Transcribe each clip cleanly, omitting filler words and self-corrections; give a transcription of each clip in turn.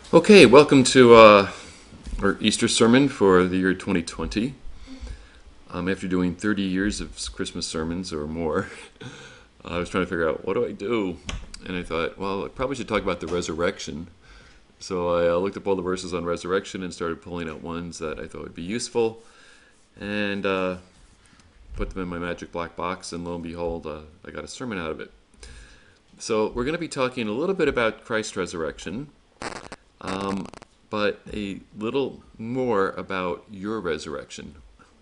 Okay, welcome to our Easter sermon for the year 2020. After doing 30 years of Christmas sermons or more, I was trying to figure out what do I do? And I thought, well, I probably should talk about the resurrection. So I looked up all the verses on resurrection and started pulling out ones that I thought would be useful and put them in my magic black box, and lo and behold, I got a sermon out of it. So we're going to be talking a little bit about Christ's resurrection. But a little more about your resurrection.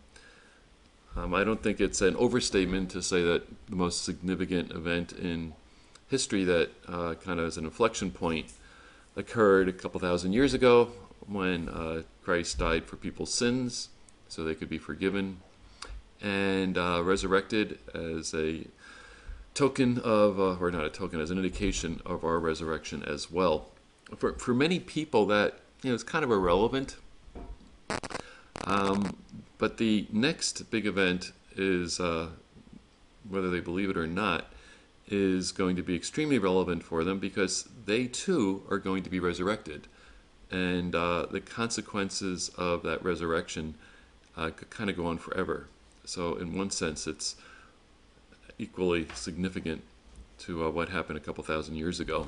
I don't think it's an overstatement to say that the most significant event in history that kind of as an inflection point occurred a couple thousand years ago when Christ died for people's sins so they could be forgiven, and resurrected as a token of, or not a token, as an indication of our resurrection as well. For many people, that it's kind of irrelevant. But the next big event is, whether they believe it or not, is going to be extremely relevant for them because they too are going to be resurrected, and the consequences of that resurrection could kind of go on forever. So, in one sense, it's equally significant to what happened a couple thousand years ago.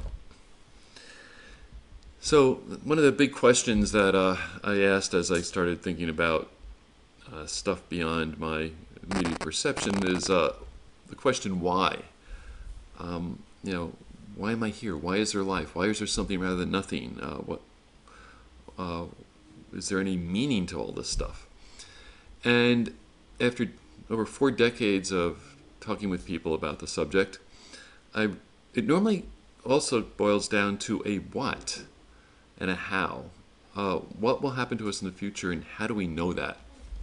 So one of the big questions that I asked as I started thinking about stuff beyond my immediate perception is the question why. Why am I here? Why is there life? Why is there something rather than nothing? Is there any meaning to all this stuff? And after over 4 decades of talking with people about the subject, it normally also boils down to a what and a how. What will happen to us in the future, and how do we know that?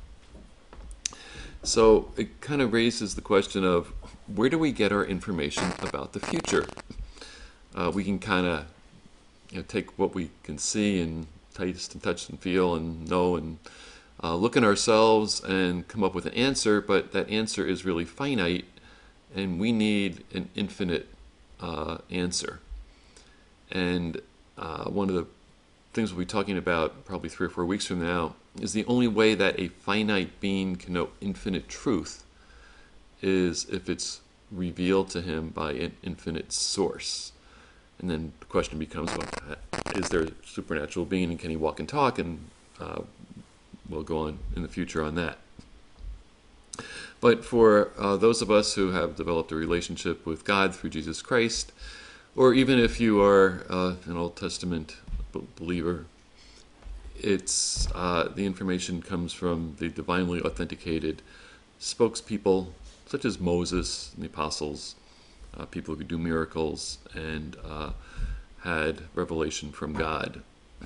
So it kind of raises the question of where do we get our information about the future? We can kind of take what we can see and taste and touch and feel and know and look in ourselves and come up with an answer, but that answer is really finite, and we need an infinite answer. And one of the things we'll be talking about probably 3 or 4 weeks from now is the only way that a finite being can know infinite truth is if it's revealed to him by an infinite source. And then the question becomes, well, is there a supernatural being, and can he walk and talk? And we'll go on in the future on that. But for those of us who have developed a relationship with God through Jesus Christ, or even if you are an Old Testament believer, it's the information comes from the divinely authenticated spokespeople such as Moses and the apostles, people who could do miracles and had revelation from God.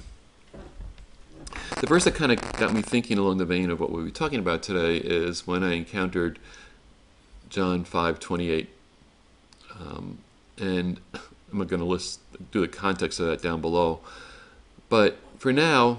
The verse that kind of got me thinking along the vein of what we'll be talking about today is when I encountered John 5:28, and I'm going to do the context of that down below. But for now,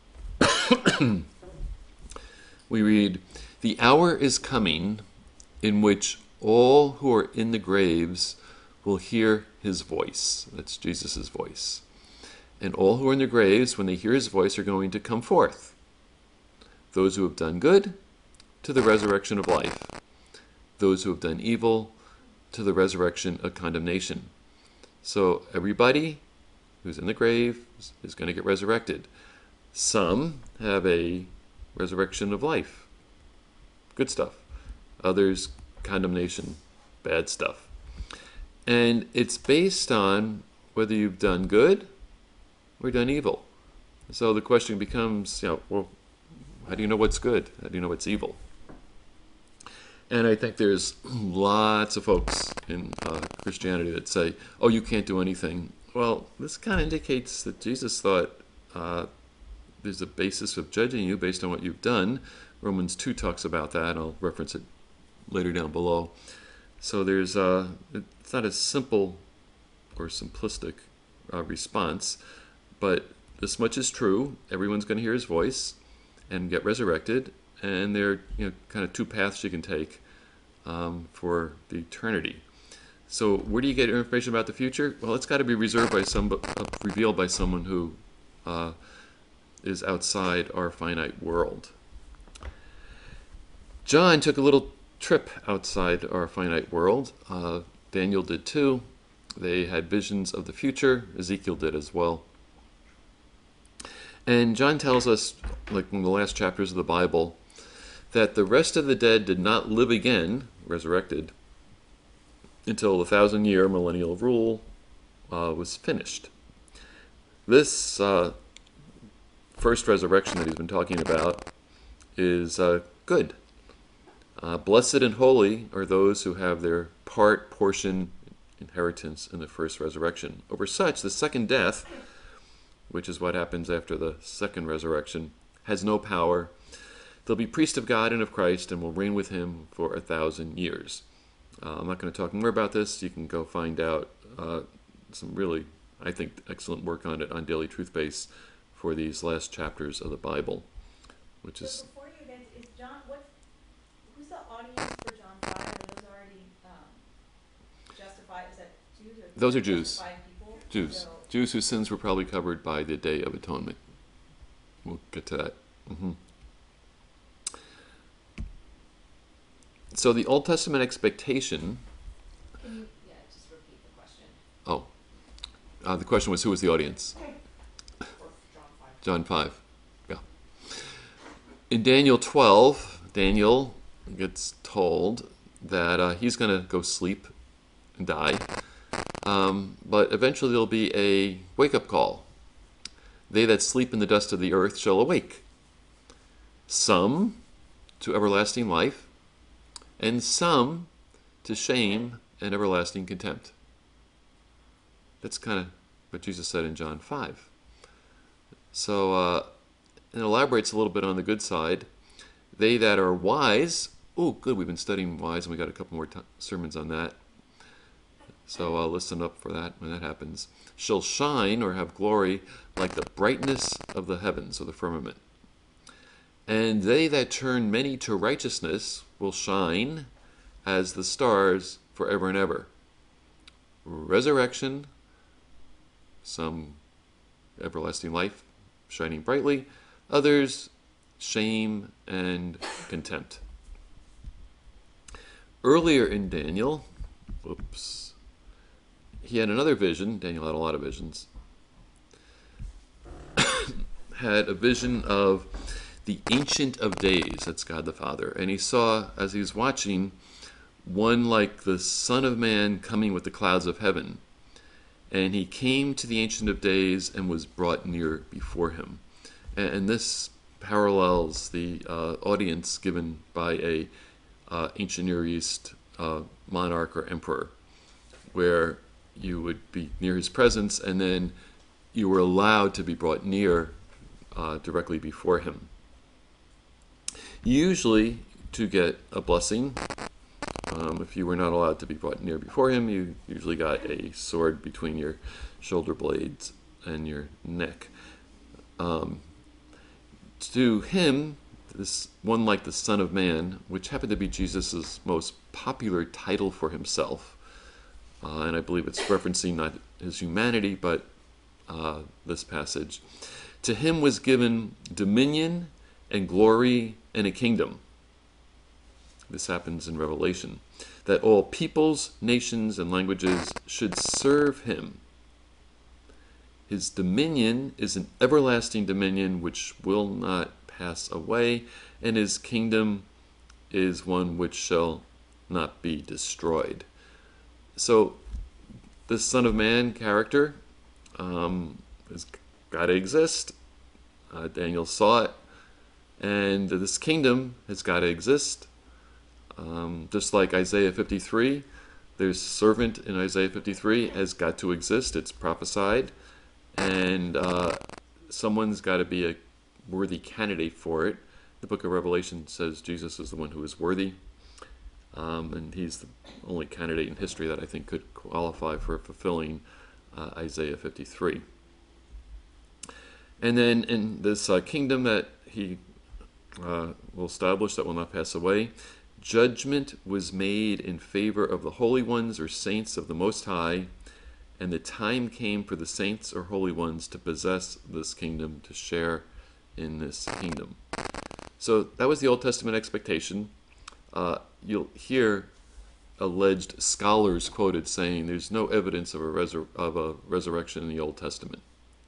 we read, "The hour is coming in which all who are in the graves will hear his voice." That's Jesus' voice. "And all who are in their graves, when they hear his voice, are going to come forth. Those who have done good, to the resurrection of life. Those who have done evil, to the resurrection of condemnation." So everybody who's in the grave is going to get resurrected. Some have a resurrection of life, good stuff. Others, condemnation, bad stuff. And it's based on whether you've done good or done evil. So the question becomes, well, how do you know what's good? How do you know what's evil? And I think there's lots of folks in Christianity that say, oh, you can't do anything. Well, this kind of indicates that Jesus thought there's a basis of judging you based on what you've done. Romans 2 talks about that. I'll reference it later down below. So there's it's not a simple or simplistic response, but this much is true. Everyone's going to hear his voice and get resurrected, and there are kind of 2 paths you can take for the eternity. So where do you get information about the future? Well, it's got to be revealed by someone who is outside our finite world. John took a little trip outside our finite world. Daniel did too. They had visions of the future. Ezekiel did as well. And John tells us, like in the last chapters of the Bible, that the rest of the dead did not live again, resurrected, until the 1,000-year millennial rule was finished. This first resurrection that he's been talking about is good. Blessed and holy are those who have their portion, inheritance in the first resurrection. Over such, the second death, which is what happens after the second resurrection, has no power. They'll be priests of God and of Christ and will reign with him for 1,000 years. I'm not going to talk more about this. You can go find out some really, I think, excellent work on it on Daily Truth Base for these last chapters of the Bible, which is... Before you get is John, who's the audience for John 5? Are those already justified? Is that Jews? Or those are Jews. People? Jews. So, Jews whose sins were probably covered by the Day of Atonement. We'll get to that. So the Old Testament expectation... Can you just repeat the question? The question was, who was the audience? John 5. Yeah. In Daniel 12, Daniel gets told that he's going to go sleep and die. But eventually there'll be a wake-up call. They that sleep in the dust of the earth shall awake. Some to everlasting life, and some to shame and everlasting contempt. That's kind of what Jesus said in John 5. So it elaborates a little bit on the good side. They that are wise, oh good, we've been studying wise and we got a couple more sermons on that. So listen up for that when that happens. Shall shine or have glory like the brightness of the heavens or the firmament. And they that turn many to righteousness will shine as the stars forever and ever. Resurrection, some everlasting life shining brightly, others shame and contempt. Earlier in Daniel, he had another vision. Daniel had a lot of visions. Had a vision of the Ancient of Days, that's God the Father. And he saw, as he was watching, one like the Son of Man coming with the clouds of heaven. And he came to the Ancient of Days and was brought near before him. And this parallels the audience given by a ancient Near East monarch or emperor, where you would be near his presence and then you were allowed to be brought near directly before him. Usually to get a blessing, if you were not allowed to be brought near before him, you usually got a sword between your shoulder blades and your neck. To him, this one like the Son of Man, which happened to be Jesus' most popular title for himself, and I believe it's referencing not his humanity, but this passage. To him was given dominion and glory and a kingdom. This happens in Revelation. That all peoples, nations, and languages should serve him. His dominion is an everlasting dominion which will not pass away, and his kingdom is one which shall not be destroyed. So this Son of Man character has got to exist. Daniel saw it, and this kingdom has got to exist. Just like Isaiah 53, there's servant in Isaiah 53 has got to exist. It's prophesied, and someone's got to be a worthy candidate for it. The book of Revelation says Jesus is the one who is worthy, and he's the only candidate in history that I think could qualify for fulfilling Isaiah 53. And then in this kingdom that he will establish that will not pass away, judgment was made in favor of the holy ones or saints of the Most High, and the time came for the saints or holy ones to possess this kingdom, to share in this kingdom. So that was the Old Testament expectation. You'll hear alleged scholars quoted saying there's no evidence of a resurrection in the Old Testament.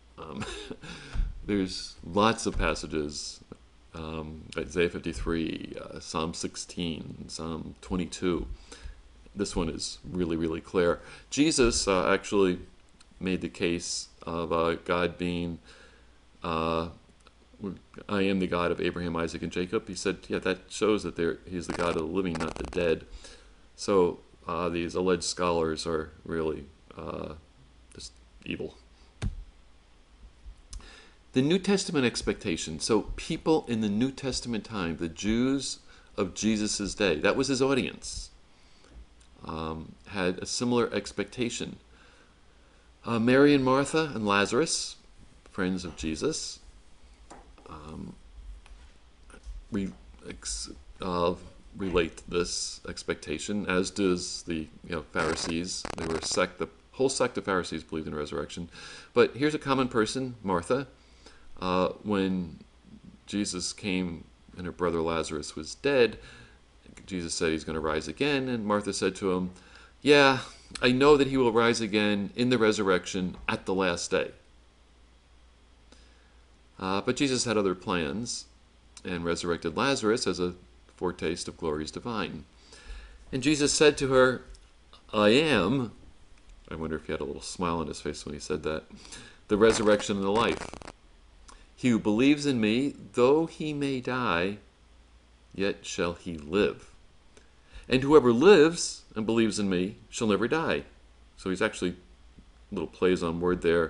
There's lots of passages, Isaiah 53, Psalm 16, Psalm 22. This one is really, really clear. Jesus actually made the case of God being, I am the God of Abraham, Isaac, and Jacob. He said, yeah, that shows that he's the God of the living, not the dead. So these alleged scholars are really just evil. The New Testament expectation. So people in the New Testament time, the Jews of Jesus' day, that was his audience, had a similar expectation. Mary and Martha and Lazarus, friends of Jesus, relate this expectation, as does the Pharisees. They were the whole sect of Pharisees believed in resurrection. But here's a common person, Martha. When Jesus came and her brother Lazarus was dead, Jesus said he's going to rise again, and Martha said to him, yeah, I know that he will rise again in the resurrection at the last day. But Jesus had other plans and resurrected Lazarus as a foretaste of glories divine. And Jesus said to her, I wonder if he had a little smile on his face when he said that, the resurrection and the life. He who believes in me, though he may die, yet shall he live. And whoever lives and believes in me shall never die. So he's actually, little plays on word there.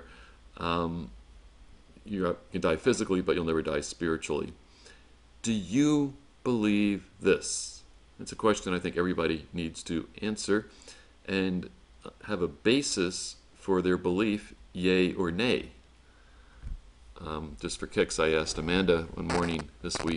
You can die physically, but you'll never die spiritually. Do you believe this? It's a question I think everybody needs to answer and have a basis for their belief, yay or nay. Just for kicks, I asked Amanda one morning this week,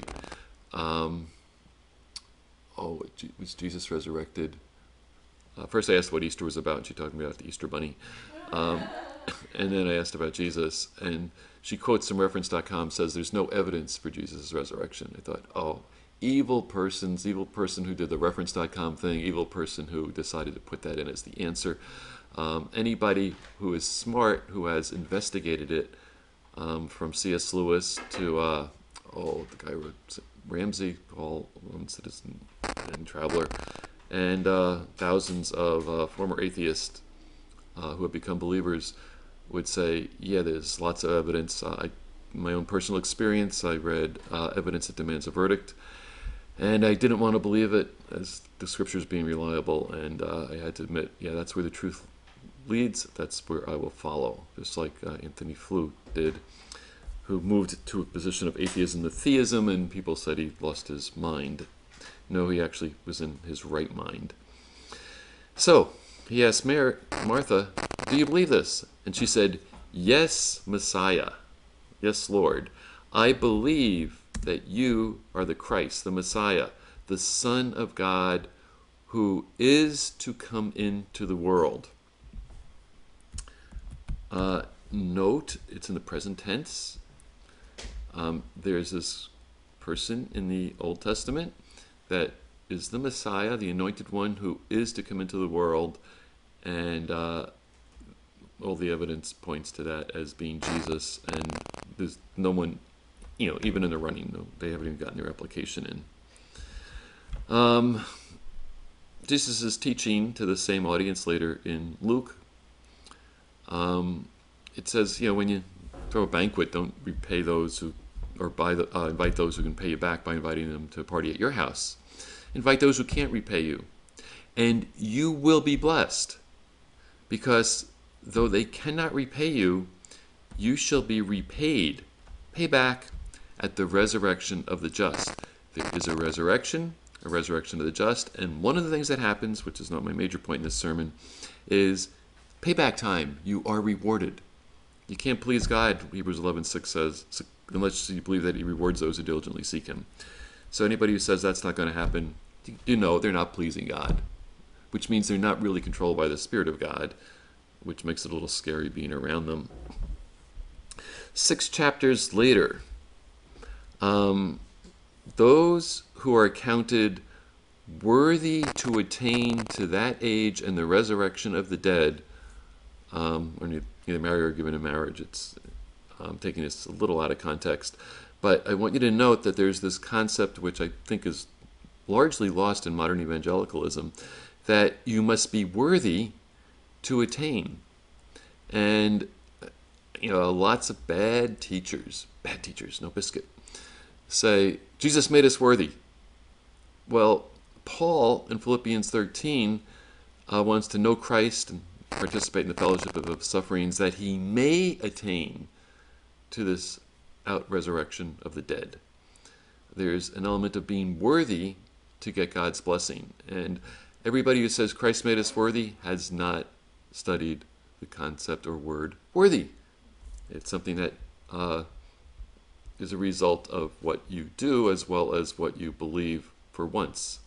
was Jesus resurrected? First I asked what Easter was about, and she talked to me about the Easter Bunny. And then I asked about Jesus, and she quotes from reference.com, says there's no evidence for Jesus' resurrection. I thought, evil person who did the reference.com thing, evil person who decided to put that in as the answer. Anybody who is smart, who has investigated it, from C.S. Lewis to, the guy who wrote Ramsey, Paul, Citizen and Traveler, and thousands of former atheists who have become believers would say, yeah, there's lots of evidence. My own personal experience, I read Evidence That Demands a Verdict, and I didn't want to believe it as the scriptures being reliable, and I had to admit, yeah, that's where the truth leads, that's where I will follow, just like Anthony Flew did, who moved to a position of atheism to theism, and people said he lost his mind. No, he actually was in his right mind. So he asked Martha, do you believe this? And she said, yes, Messiah. Yes, Lord. I believe that you are the Christ, the Messiah, the Son of God, who is to come into the world. Note, it's in the present tense. There's this person in the Old Testament that is the Messiah, the anointed one who is to come into the world, and all the evidence points to that as being Jesus, and there's no one, even in the running, they haven't even gotten their application in. Jesus is teaching to the same audience later in Luke. It says, when you throw a banquet, don't repay those who, or invite those who can pay you back by inviting them to a party at your house. Invite those who can't repay you. And you will be blessed, because though they cannot repay you, you shall be repaid, pay back, at the resurrection of the just. There is a resurrection of the just, and one of the things that happens, which is not my major point in this sermon, is payback time. You are rewarded. You can't please God, Hebrews 11:6 says, unless you believe that he rewards those who diligently seek him. So anybody who says that's not going to happen, they're not pleasing God, which means they're not really controlled by the Spirit of God, which makes it a little scary being around them. 6 chapters later, those who are counted worthy to attain to that age and the resurrection of the dead, or either married or given in marriage. I'm taking this a little out of context, but I want you to note that there's this concept which I think is largely lost in modern evangelicalism, that you must be worthy to attain. And lots of bad teachers, no biscuit, say, Jesus made us worthy. Well, Paul in Philippians 13 wants to know Christ and participate in the fellowship of sufferings, that he may attain to this out-resurrection of the dead. There's an element of being worthy to get God's blessing. And everybody who says Christ made us worthy has not studied the concept or word worthy. It's something that is a result of what you do as well as what you believe for once.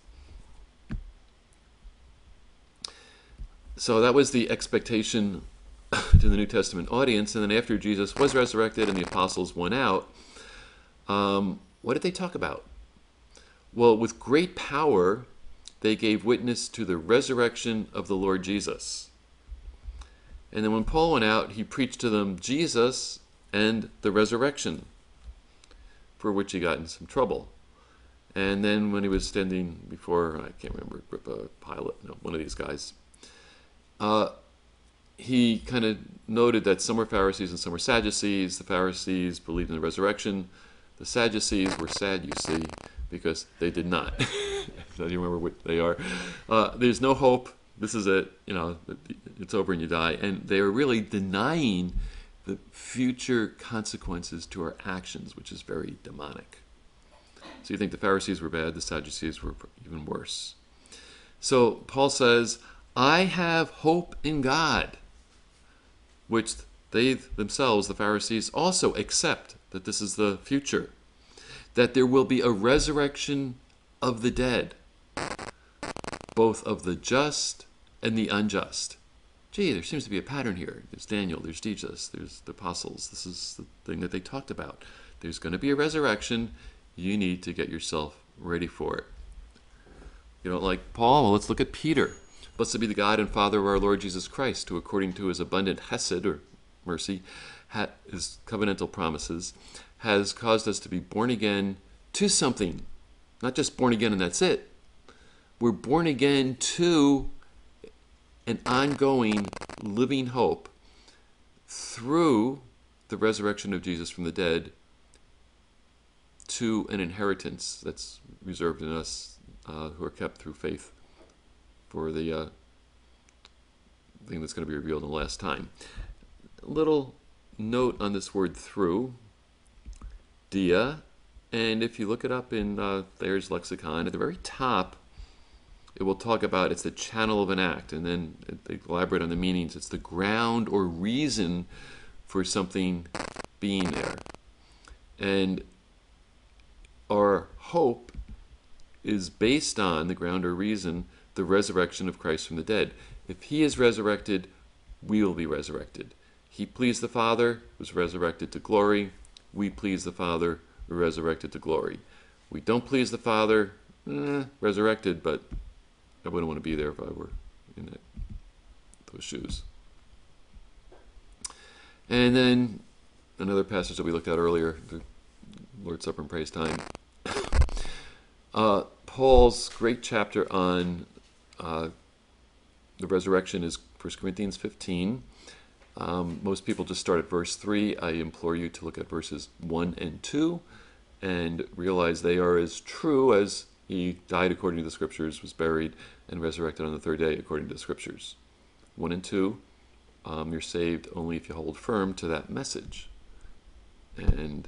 So that was the expectation to the New Testament audience. And then after Jesus was resurrected and the apostles went out, what did they talk about? Well, with great power, they gave witness to the resurrection of the Lord Jesus. And then when Paul went out, he preached to them Jesus and the resurrection, for which he got in some trouble. And then when he was standing before, I can't remember, Agrippa, Pilate, one of these guys, he kind of noted that some were Pharisees and some were Sadducees. The Pharisees believed in the resurrection. The Sadducees were sad, you see, because they did not. So you remember what they are. There's no hope. This is it. It's over and you die. And they are really denying the future consequences to our actions, which is very demonic. So you think the Pharisees were bad, the Sadducees were even worse. So Paul says, I have hope in God, which they themselves, the Pharisees, also accept that this is the future, that there will be a resurrection of the dead, both of the just and the unjust. Gee, there seems to be a pattern here. There's Daniel, there's Jesus, there's the apostles. This is the thing that they talked about. There's going to be a resurrection. You need to get yourself ready for it. You don't like Paul? Well, let's look at Peter. Blessed be the God and Father of our Lord Jesus Christ, who according to his abundant hesed, or mercy, his covenantal promises, has caused us to be born again to something. Not just born again and that's it. We're born again to an ongoing living hope through the resurrection of Jesus from the dead, to an inheritance that's reserved in us who are kept through faith for the thing that's going to be revealed in the last time. A little note on this word through, dia, and if you look it up in Thayer's lexicon, at the very top, it will talk about it's the channel of an act, and then they elaborate on the meanings. It's the ground or reason for something being there. And our hope is based on the ground or reason, the resurrection of Christ from the dead. If he is resurrected, we will be resurrected. He pleased the Father, was resurrected to glory. We please the Father, we're resurrected to glory. We don't please the Father, resurrected, but I wouldn't want to be there if I were in those shoes. And then another passage that we looked at earlier, the Lord's Supper and praise time. Paul's great chapter on the resurrection is 1 Corinthians 15. Most people just start at verse 3. I implore you to look at verses 1 and 2 and realize they are as true as he died according to the Scriptures, was buried, and resurrected on the third day according to the Scriptures. 1 and 2, you're saved only if you hold firm to that message. And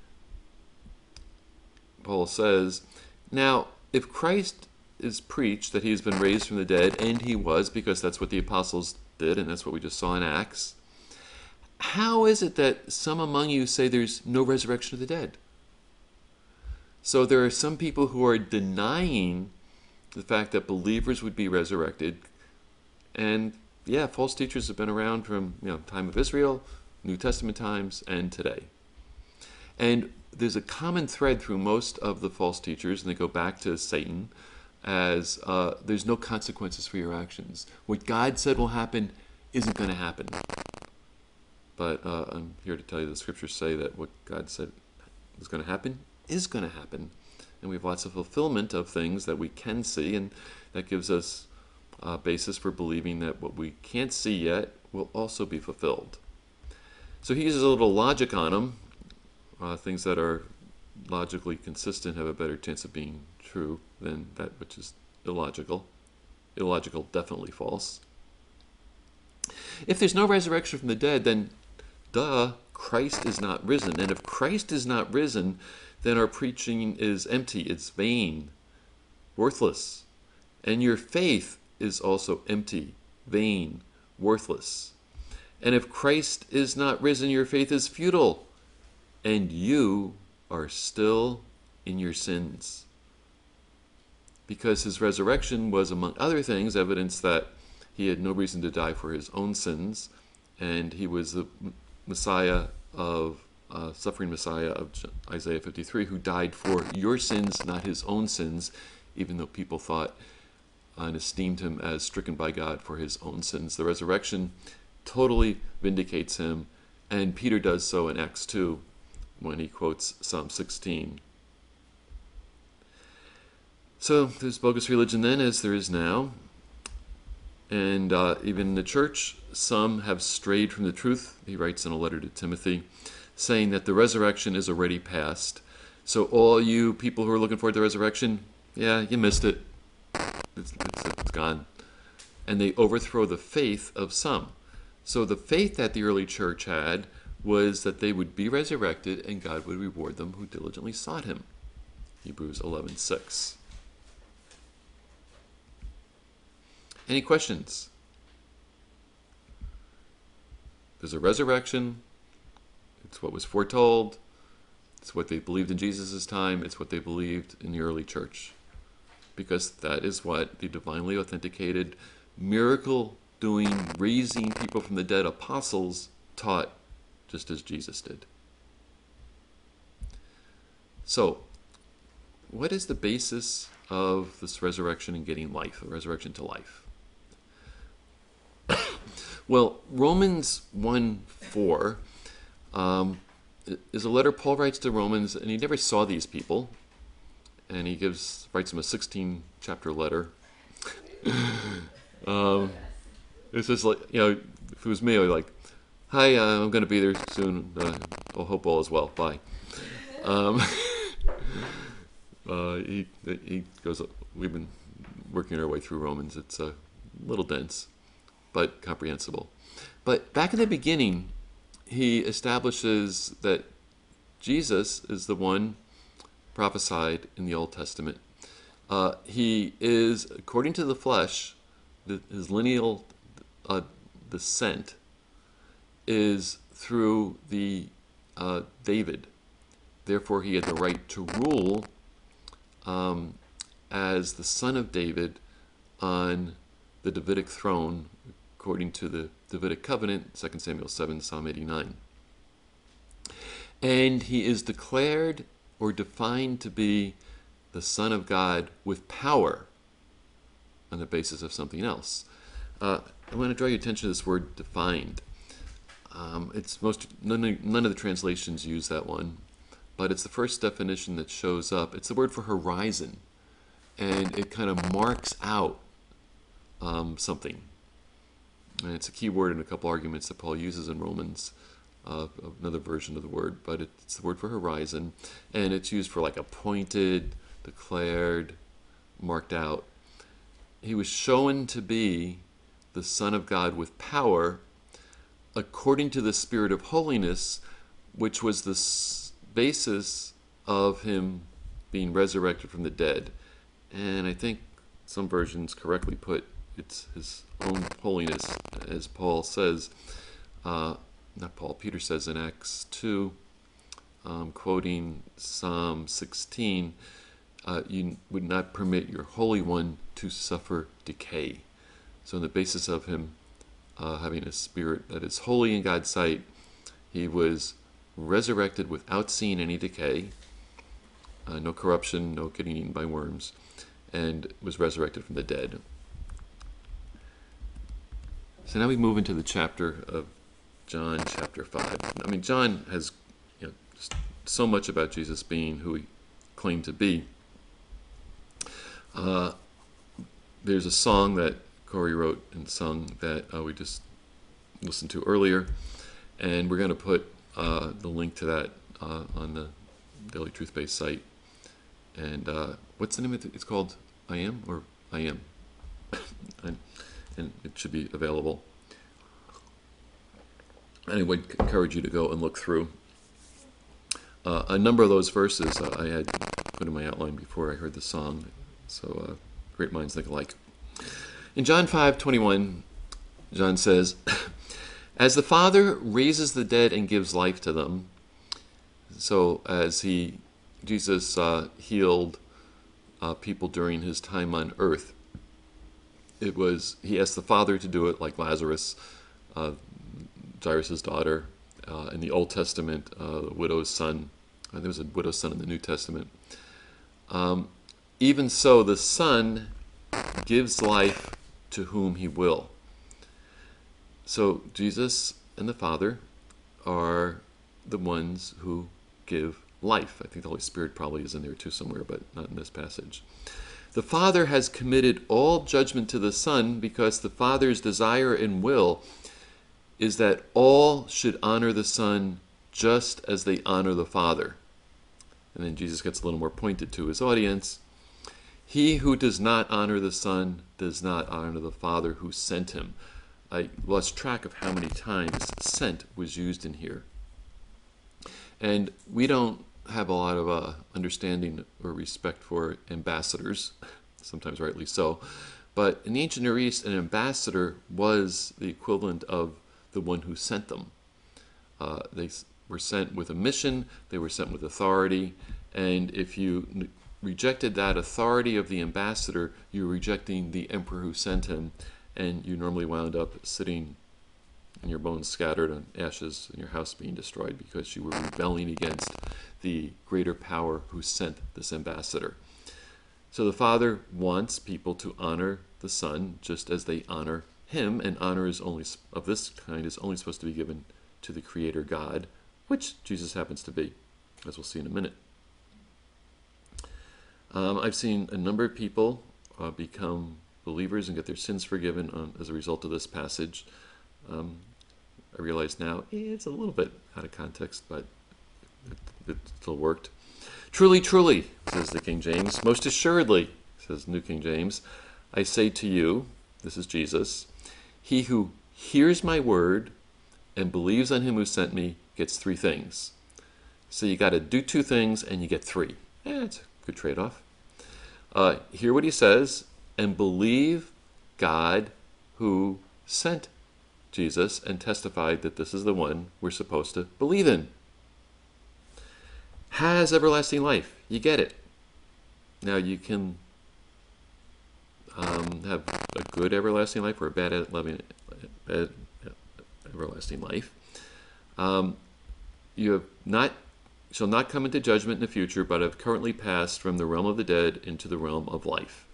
Paul says, now, if Christ is preached that he has been raised from the dead, and he was, because that's what the apostles did, and that's what we just saw in Acts, how is it that some among you say there's no resurrection of the dead? So there are some people who are denying the fact that believers would be resurrected, and yeah, false teachers have been around from time of Israel, New Testament times, and today. And there's a common thread through most of the false teachers, and they go back to Satan, as there's no consequences for your actions. What God said will happen isn't going to happen. But I'm here to tell you the scriptures say that what God said is going to happen is going to happen. And we have lots of fulfillment of things that we can see, and that gives us a basis for believing that what we can't see yet will also be fulfilled. So he uses a little logic on them. Things that are logically consistent have a better chance of being true than that which is illogical. Illogical, definitely false. If there's no resurrection from the dead, then Christ is not risen. And if Christ is not risen, then our preaching is empty, it's vain, worthless. And your faith is also empty, vain, worthless. And if Christ is not risen, your faith is futile, and you are still in your sins. Because his resurrection was, among other things, evidence that he had no reason to die for his own sins, and he was the Messiah of suffering Messiah of Isaiah 53, who died for your sins, not his own sins, even though people thought and esteemed him as stricken by God for his own sins. The resurrection totally vindicates him, and Peter does so in Acts 2 when he quotes Psalm 16. So there's bogus religion then, as there is now. And even in the church, some have strayed from the truth. He writes in a letter to Timothy, saying that the resurrection is already past. So all you people who are looking forward to the resurrection, yeah, you missed it. It's gone. And they overthrow the faith of some. So the faith that the early church had was that they would be resurrected and God would reward them who diligently sought him. Hebrews 11:6. Any questions? There's a resurrection. It's what was foretold. It's what they believed in Jesus' time. It's what they believed in the early church. Because that is what the divinely authenticated, miracle-doing, raising people from the dead apostles taught, just as Jesus did. So, what is the basis of this resurrection and getting life, the resurrection to life? Well, Romans 1:4 is a letter Paul writes to Romans, and he never saw these people, and he writes them a 16-chapter letter. It's just like, if it was me, I'd be like, "Hi, I'm going to be there soon. I hope all is well. Bye." He goes, we've been working our way through Romans. It's a little dense, but comprehensible. But back in the beginning, he establishes that Jesus is the one prophesied in the Old Testament. He is, according to the flesh, his lineal descent is through the David. Therefore, he had the right to rule as the son of David on the Davidic throne, according to the Davidic covenant, 2 Samuel 7, Psalm 89. And he is declared or defined to be the Son of God with power on the basis of something else. I want to draw your attention to this word defined. None of the translations use that one, but it's the first definition that shows up. It's the word for horizon, and it kind of marks out something. And it's a key word in a couple arguments that Paul uses in Romans, another version of the word, but it's the word for horizon, and it's used for like appointed, declared, marked out. He was shown to be the Son of God with power according to the Spirit of holiness, which was the basis of him being resurrected from the dead. And I think some versions correctly put it's his own holiness, as Paul says, Peter says in Acts 2, quoting Psalm 16, you would not permit your Holy One to suffer decay. So on the basis of him having a spirit that is holy in God's sight. He was resurrected without seeing any decay, no corruption, no getting eaten by worms, and was resurrected from the dead. So now we move into the chapter of John, chapter 5. I mean, John has so much about Jesus being who he claimed to be. There's a song that Corey wrote and sung that we just listened to earlier, and we're going to put the link to that on the Daily Truth-Based site. And what's the name of it? It's called I Am, or I Am. And it should be available. And I would encourage you to go and look through. A number of those verses I had put in my outline before I heard the song, so great minds think alike. In John 5:21, John says, "As the Father raises the dead and gives life to them," so as Jesus healed people during his time on earth, he asked the Father to do it, like Lazarus, Jairus' daughter. In the Old Testament, the widow's son. There was a widow's son in the New Testament. Even so, the Son gives life to whom he will. So Jesus and the Father are the ones who give life. I think the Holy Spirit probably is in there too somewhere, but not in this passage. The Father has committed all judgment to the Son because the Father's desire and will is that all should honor the Son just as they honor the Father. And then Jesus gets a little more pointed to his audience. He who does not honor the Son does not honor the Father who sent him. I lost track of how many times sent was used in here. And we don't have a lot of understanding or respect for ambassadors, sometimes rightly so. But in the ancient Near East, an ambassador was the equivalent of the one who sent them. They were sent with a mission, they were sent with authority, and if you rejected that authority of the ambassador, you were rejecting the emperor who sent him, and you normally wound up sitting and your bones scattered on ashes and your house being destroyed because you were rebelling against the greater power who sent this ambassador. So the Father wants people to honor the Son just as they honor him, and honor is only of this kind is only supposed to be given to the Creator God, which Jesus happens to be, as we'll see in a minute. I've seen a number of people become believers and get their sins forgiven as a result of this passage. I realize now it's a little bit out of context, but it still worked. Truly, truly, says the King James. Most assuredly, says New King James, I say to you, this is Jesus, he who hears my word and believes on him who sent me gets three things. So you got to do two things and you get three. It's a good trade-off. Hear what he says and believe God who sent Jesus and testified that this is the one we're supposed to believe in. Has everlasting life. You get it. Now you can have a good everlasting life or a bad everlasting life. You shall not come into judgment in the future, but have currently passed from the realm of the dead into the realm of life.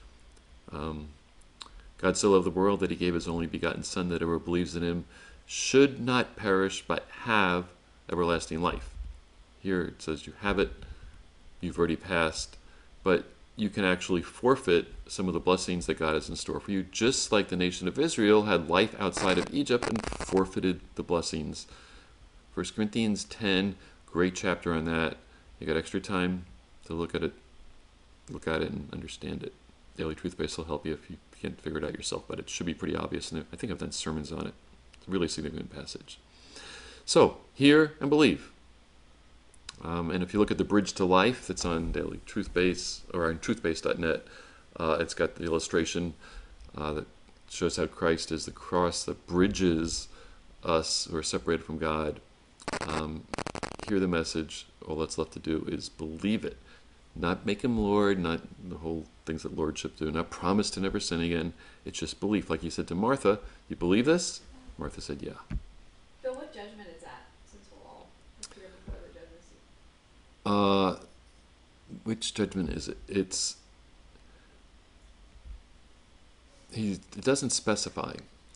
God so loved the world that he gave his only begotten Son, that whoever believes in him should not perish, but have everlasting life. Here it says you have it, you've already passed, but you can actually forfeit some of the blessings that God has in store for you, just like the nation of Israel had life outside of Egypt and forfeited the blessings. 1 Corinthians 10, great chapter on that. You got extra time to look at it and understand it. Daily Truth-Based will help you if you can't figure it out yourself, but it should be pretty obvious, and I think I've done sermons on it. It's a really significant passage. So, hear and believe. And if you look at the Bridge to Life that's on Daily Truth-Based, or on truthbased.net, it's got the illustration that shows how Christ is the cross that bridges us who are separated from God. Hear the message. All that's left to do is believe it. Not make him Lord, not the whole things that lordship do, not promise to never sin again. It's just belief. Like he said to Martha, you believe this? Martha said, yeah. Bill, what judgment is that, since we'll all appear before the judgment seat? Which judgment is it? It doesn't specify.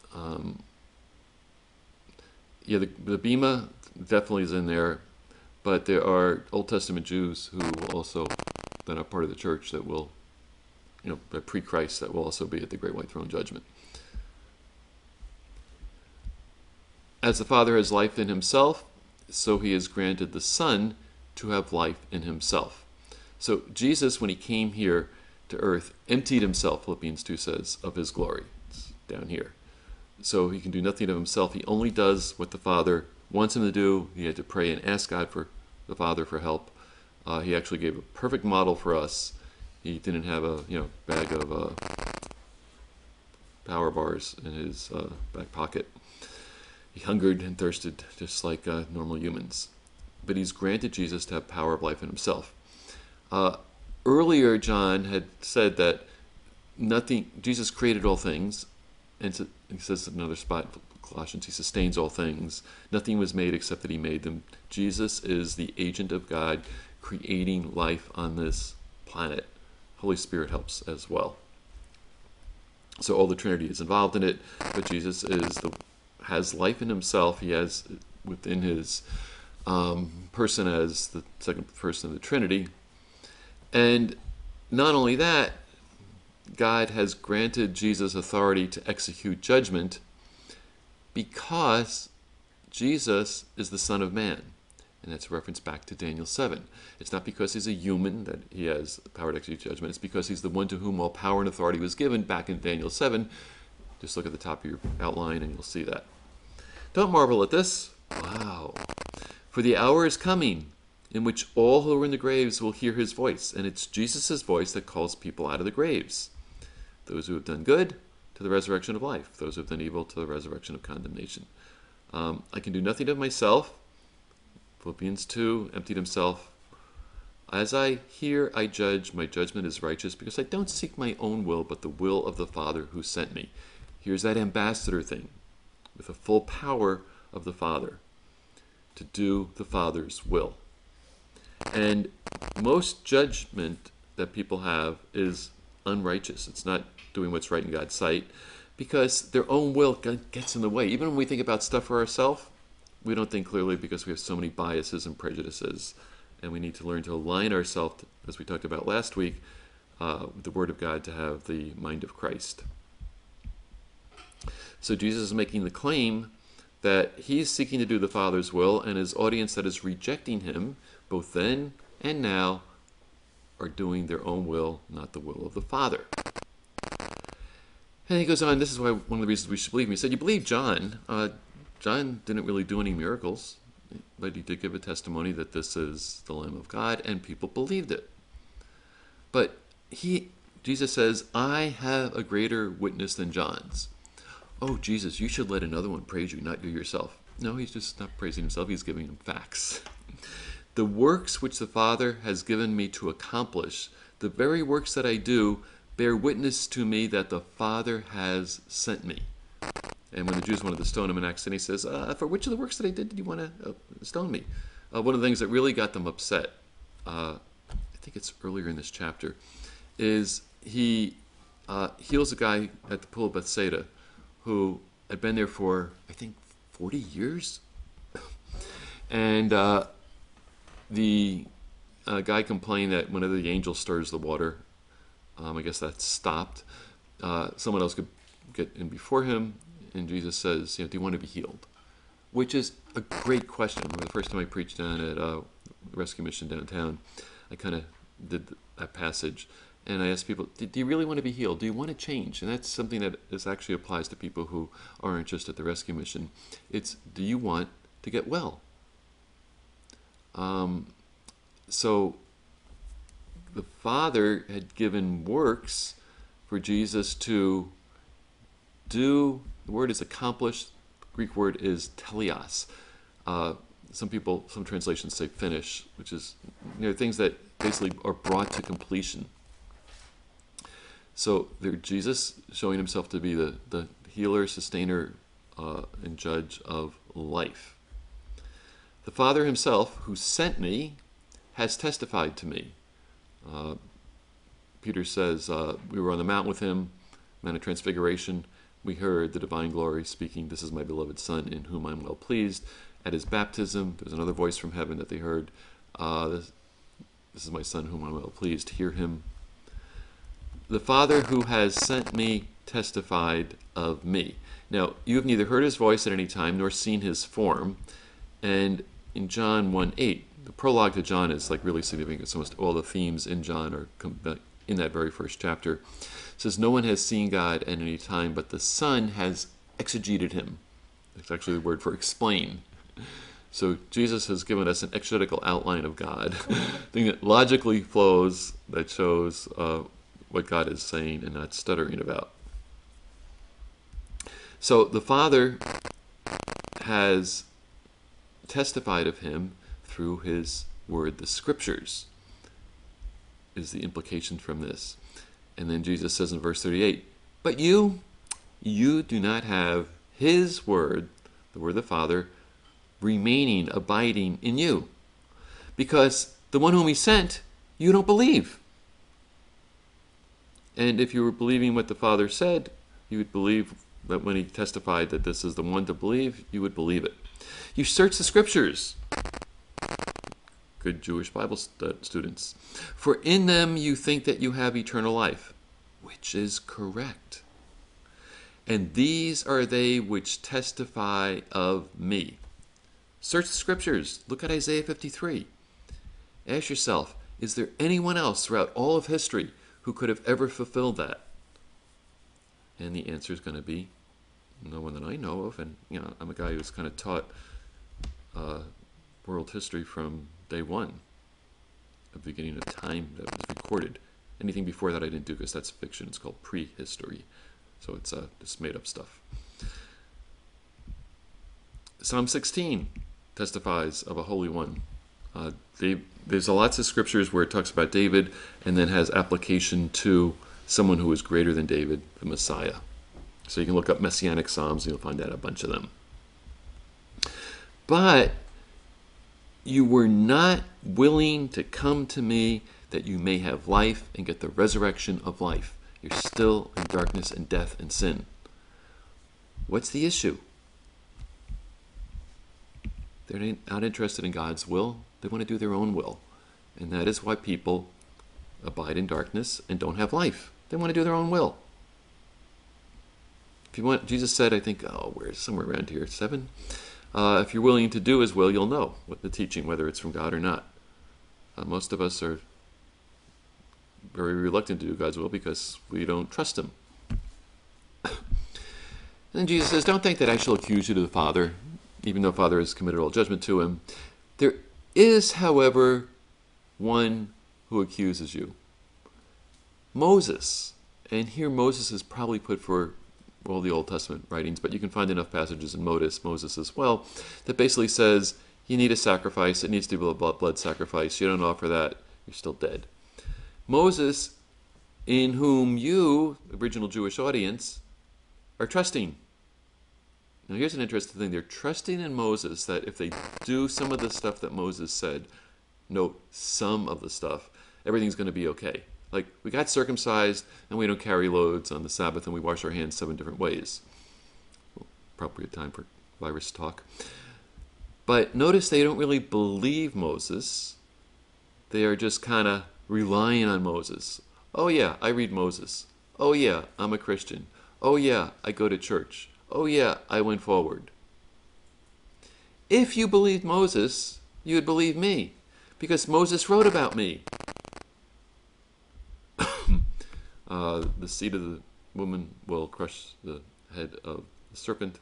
The Bema definitely is in there, but there are Old Testament Jews who will also, that are part of the church, that will, pre-Christ, that will also be at the Great White Throne Judgment. As the Father has life in himself, so he has granted the Son to have life in himself. So Jesus, when he came here to earth, emptied himself, Philippians 2 says, of his glory. It's down here. So he can do nothing of himself. He only does what the Father wants him to do. He had to pray and ask God for the Father for help. He actually gave a perfect model for us. He didn't have a bag of power bars in his back pocket. He hungered and thirsted just like normal humans. But he's granted Jesus to have power of life in himself. Earlier, John had said that Jesus created all things, and he says in another spot, Colossians, he sustains all things. Nothing was made except that he made them. Jesus is the agent of God creating life on this planet. Holy Spirit helps as well. So all the Trinity is involved in it, but Jesus has life in himself. He has within his person as the second person of the Trinity. And not only that, God has granted Jesus authority to execute judgment because Jesus is the Son of Man. And that's a reference back to Daniel 7. It's not because he's a human that he has the power to execute judgment. It's because he's the one to whom all power and authority was given back in Daniel 7. Just look at the top of your outline and you'll see that. Don't marvel at this. Wow. For the hour is coming in which all who are in the graves will hear his voice. And it's Jesus' voice that calls people out of the graves. Those who have done good, to the resurrection of life. Those who have done evil, to the resurrection of condemnation. I can do nothing of myself. Philippians 2, emptied himself. As I hear, I judge. My judgment is righteous because I don't seek my own will, but the will of the Father who sent me. Here's that ambassador thing with the full power of the Father to do the Father's will. And most judgment that people have is unrighteous. It's not doing what's right in God's sight because their own will gets in the way. Even when we think about stuff for ourselves, we don't think clearly because we have so many biases and prejudices. And we need to learn to align ourselves, as we talked about last week, with the Word of God to have the mind of Christ. So Jesus is making the claim that he's seeking to do the Father's will, and his audience that is rejecting him, both then and now, are doing their own will, not the will of the Father. And he goes on, this is why one of the reasons we should believe him. He said, you believe John. John didn't really do any miracles, but he did give a testimony that this is the Lamb of God, and people believed it. But Jesus says, I have a greater witness than John's. Oh, Jesus, you should let another one praise you, not you yourself. No, he's just not praising himself. He's giving them facts. The works which the Father has given me to accomplish, the very works that I do, bear witness to me that the Father has sent me. And when the Jews wanted to stone him in Acts 10, he says, for which of the works that I did you want to stone me? One of the things that really got them upset, I think it's earlier in this chapter, is he heals a guy at the pool of Bethsaida who had been there for, I think, 40 years. And the guy complained that whenever the angel stirs the water, I guess that stopped. Someone else could get in before him. And Jesus says, do you want to be healed? Which is a great question. The first time I preached down at the Rescue Mission downtown, I kind of did that passage. And I asked people, do you really want to be healed? Do you want to change? And that's something that actually applies to people who aren't just at the Rescue Mission. It's, do you want to get well? So the Father had given works for Jesus to do. The word is accomplish. The Greek word is teleos. Some translations say finish, which is things that basically are brought to completion. So they're Jesus showing himself to be the healer, sustainer, and judge of life. The Father himself, who sent me, has testified to me. Peter says, we were on the mountain with him, Mount of Transfiguration. We heard the divine glory speaking, "This is my beloved Son, in whom I am well pleased." At his baptism, there was another voice from heaven that they heard, this is my Son, whom I am well pleased. Hear him. The Father who has sent me testified of me. Now, you have neither heard his voice at any time nor seen his form. And in John 1:8, the prologue to John is like really significant. Almost all the themes in John are in that very first chapter. It says, "No one has seen God at any time, but the Son has exegeted him." It's actually the word for explain. So Jesus has given us an exegetical outline of God, thing that logically flows, that shows what God is saying and not stuttering about. So the Father has testified of him through his word, the Scriptures, is the implication from this. And then Jesus says in verse 38, "But you do not have his word," the word of the Father, "remaining, abiding in you. Because the one whom he sent, you don't believe. And if you were believing what the Father said, you would believe that when he testified that this is the one to believe, you would believe it. You search the Scriptures," good Jewish Bible students, "for in them you think that you have eternal life," which is correct. "And these are they which testify of me." Search the Scriptures. Look at Isaiah 53. Ask yourself, is there anyone else throughout all of history who could have ever fulfilled that? And the answer is going to be no one that I know of. And I'm a guy who's kind of taught world history from day one, the beginning of time that was recorded. Anything before that I didn't do because that's fiction. It's called prehistory. So it's just made up stuff. Psalm 16 testifies of a holy one. There's lots of scriptures where it talks about David and then has application to someone who is greater than David, the Messiah. So you can look up Messianic Psalms and you'll find out a bunch of them. "But you were not willing to come to me that you may have life and get the resurrection of life." You're still in darkness and death and sin. What's the issue? They're not interested in God's will. They want to do their own will. And that is why people abide in darkness and don't have life. They want to do their own will. If you want, Jesus said, I think, where's somewhere around here, 7. If you're willing to do his will, you'll know what the teaching, whether it's from God or not. Most of us are very reluctant to do God's will because we don't trust him. And then Jesus says, "Don't think that I shall accuse you to the Father, even though the Father has committed all judgment to him. There is, however, one who accuses you. Moses." And here Moses is probably put for all the Old Testament writings, but you can find enough passages in Moses as well, that basically says, you need a sacrifice. It needs to be a blood sacrifice. You don't offer that, you're still dead. Moses, in whom you, the original Jewish audience, are trusting. Now here's an interesting thing. They're trusting in Moses that if they do some of the stuff that Moses said, note some of the stuff, everything's going to be okay. Like, we got circumcised and we don't carry loads on the Sabbath and we wash our hands 7 different ways. Well, appropriate time for virus talk. But notice they don't really believe Moses. They are just kind of relying on Moses. Oh yeah, I read Moses. Oh yeah, I'm a Christian. Oh yeah, I go to church. Oh yeah, I went forward. If you believed Moses, you would believe me, because Moses wrote about me. The seed of the woman will crush the head of the serpent.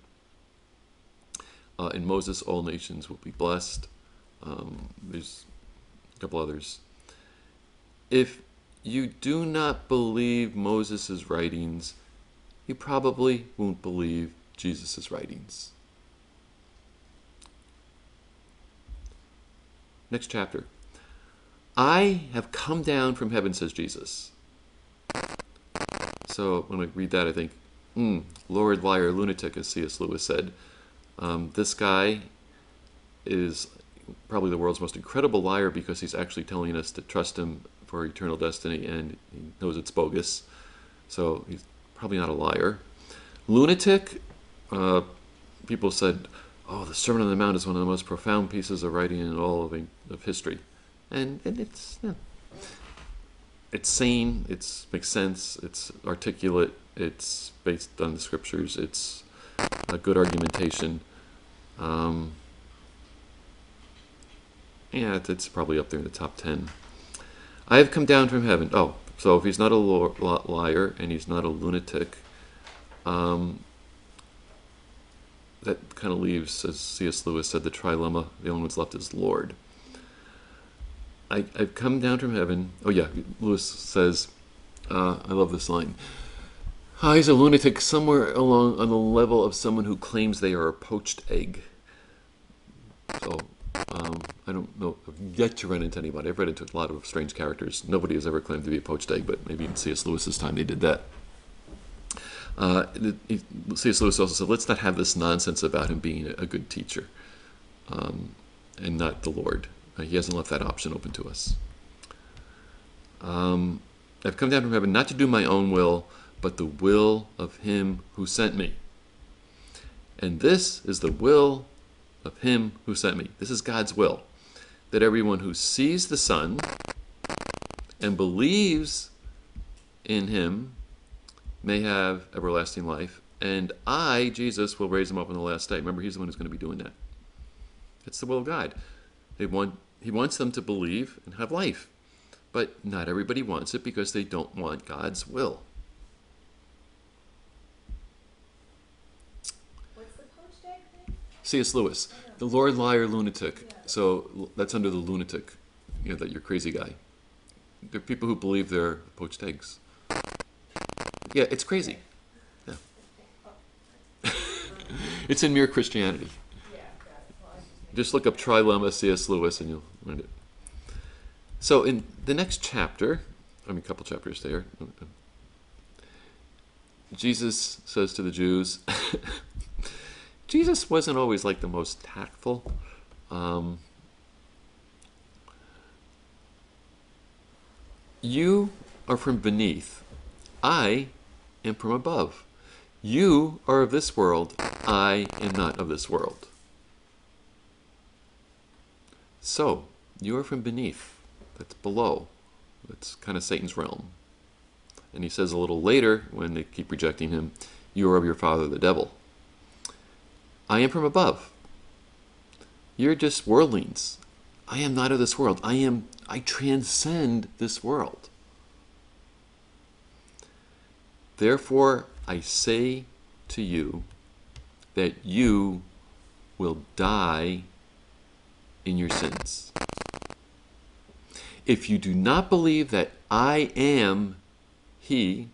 In Moses, all nations will be blessed. There's a couple others. If you do not believe Moses' writings, you probably won't believe Jesus' writings. Next chapter. I have come down from heaven, says Jesus. So when I read that, I think, Lord, liar, lunatic, as C.S. Lewis said. This guy is probably the world's most incredible liar because he's actually telling us to trust him for eternal destiny, and he knows it's bogus. So he's probably not a liar. Lunatic, people said, oh, the Sermon on the Mount is one of the most profound pieces of writing in all of history. And it's sane, it makes sense, it's articulate, it's based on the scriptures, it's a good argumentation. It's probably up there in the top 10. I have come down from heaven. Oh, so if he's not a liar and he's not a lunatic, that kind of leaves, as C.S. Lewis said, the trilemma. The only one's left is Lord. I've come down from heaven. Oh yeah, Lewis says, I love this line. He's a lunatic somewhere along on the level of someone who claims they are a poached egg. So I don't know. I've yet to run into anybody. I've read into a lot of strange characters. Nobody has ever claimed to be a poached egg, but maybe in C.S. Lewis's time they did that. C.S. Lewis also said, let's not have this nonsense about him being a good teacher and not the Lord. He hasn't left that option open to us. I've come down from heaven not to do my own will, but the will of him who sent me. And this is the will of him who sent me. This is God's will, that everyone who sees the Son and believes in him may have everlasting life, and I, Jesus, will raise him up on the last day. Remember, he's the one who's going to be doing that. It's the will of God. He wants them to believe and have life. But not everybody wants it because they don't want God's will. What's the poached egg thing? C.S. Lewis, the Lord, liar, lunatic. So that's under the lunatic, that you're a crazy guy. There are people who believe they're poached eggs. Yeah, it's crazy. Yeah. It's in Mere Christianity. Just look up Trilemma C.S. Lewis and you'll find it. So in the next chapter, a couple chapters there, Jesus says to the Jews, Jesus wasn't always like the most tactful. You are from beneath. I am from above. You are of this world. I am not of this world. So, you are from beneath. That's below. That's kind of Satan's realm. And he says a little later, when they keep rejecting him, you are of your father, the devil. I am from above. You're just worldlings. I am not of this world. I transcend this world. Therefore, I say to you that you will die in your sins. If you do not believe that I am He,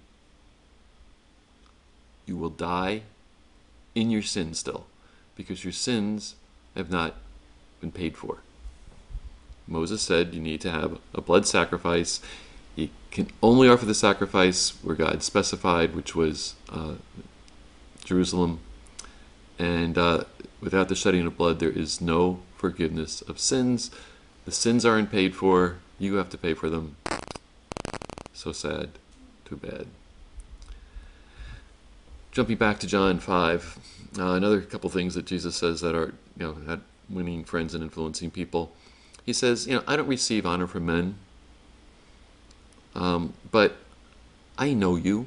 you will die in your sins still, because your sins have not been paid for. Moses said you need to have a blood sacrifice. You can only offer the sacrifice where God specified, which was Jerusalem. And without the shedding of blood, there is no forgiveness of sins. The sins aren't paid for. You have to pay for them. So sad. Too bad. Jumping back to John 5, another couple things that Jesus says that are, not winning friends and influencing people. He says, I don't receive honor from men, but I know you.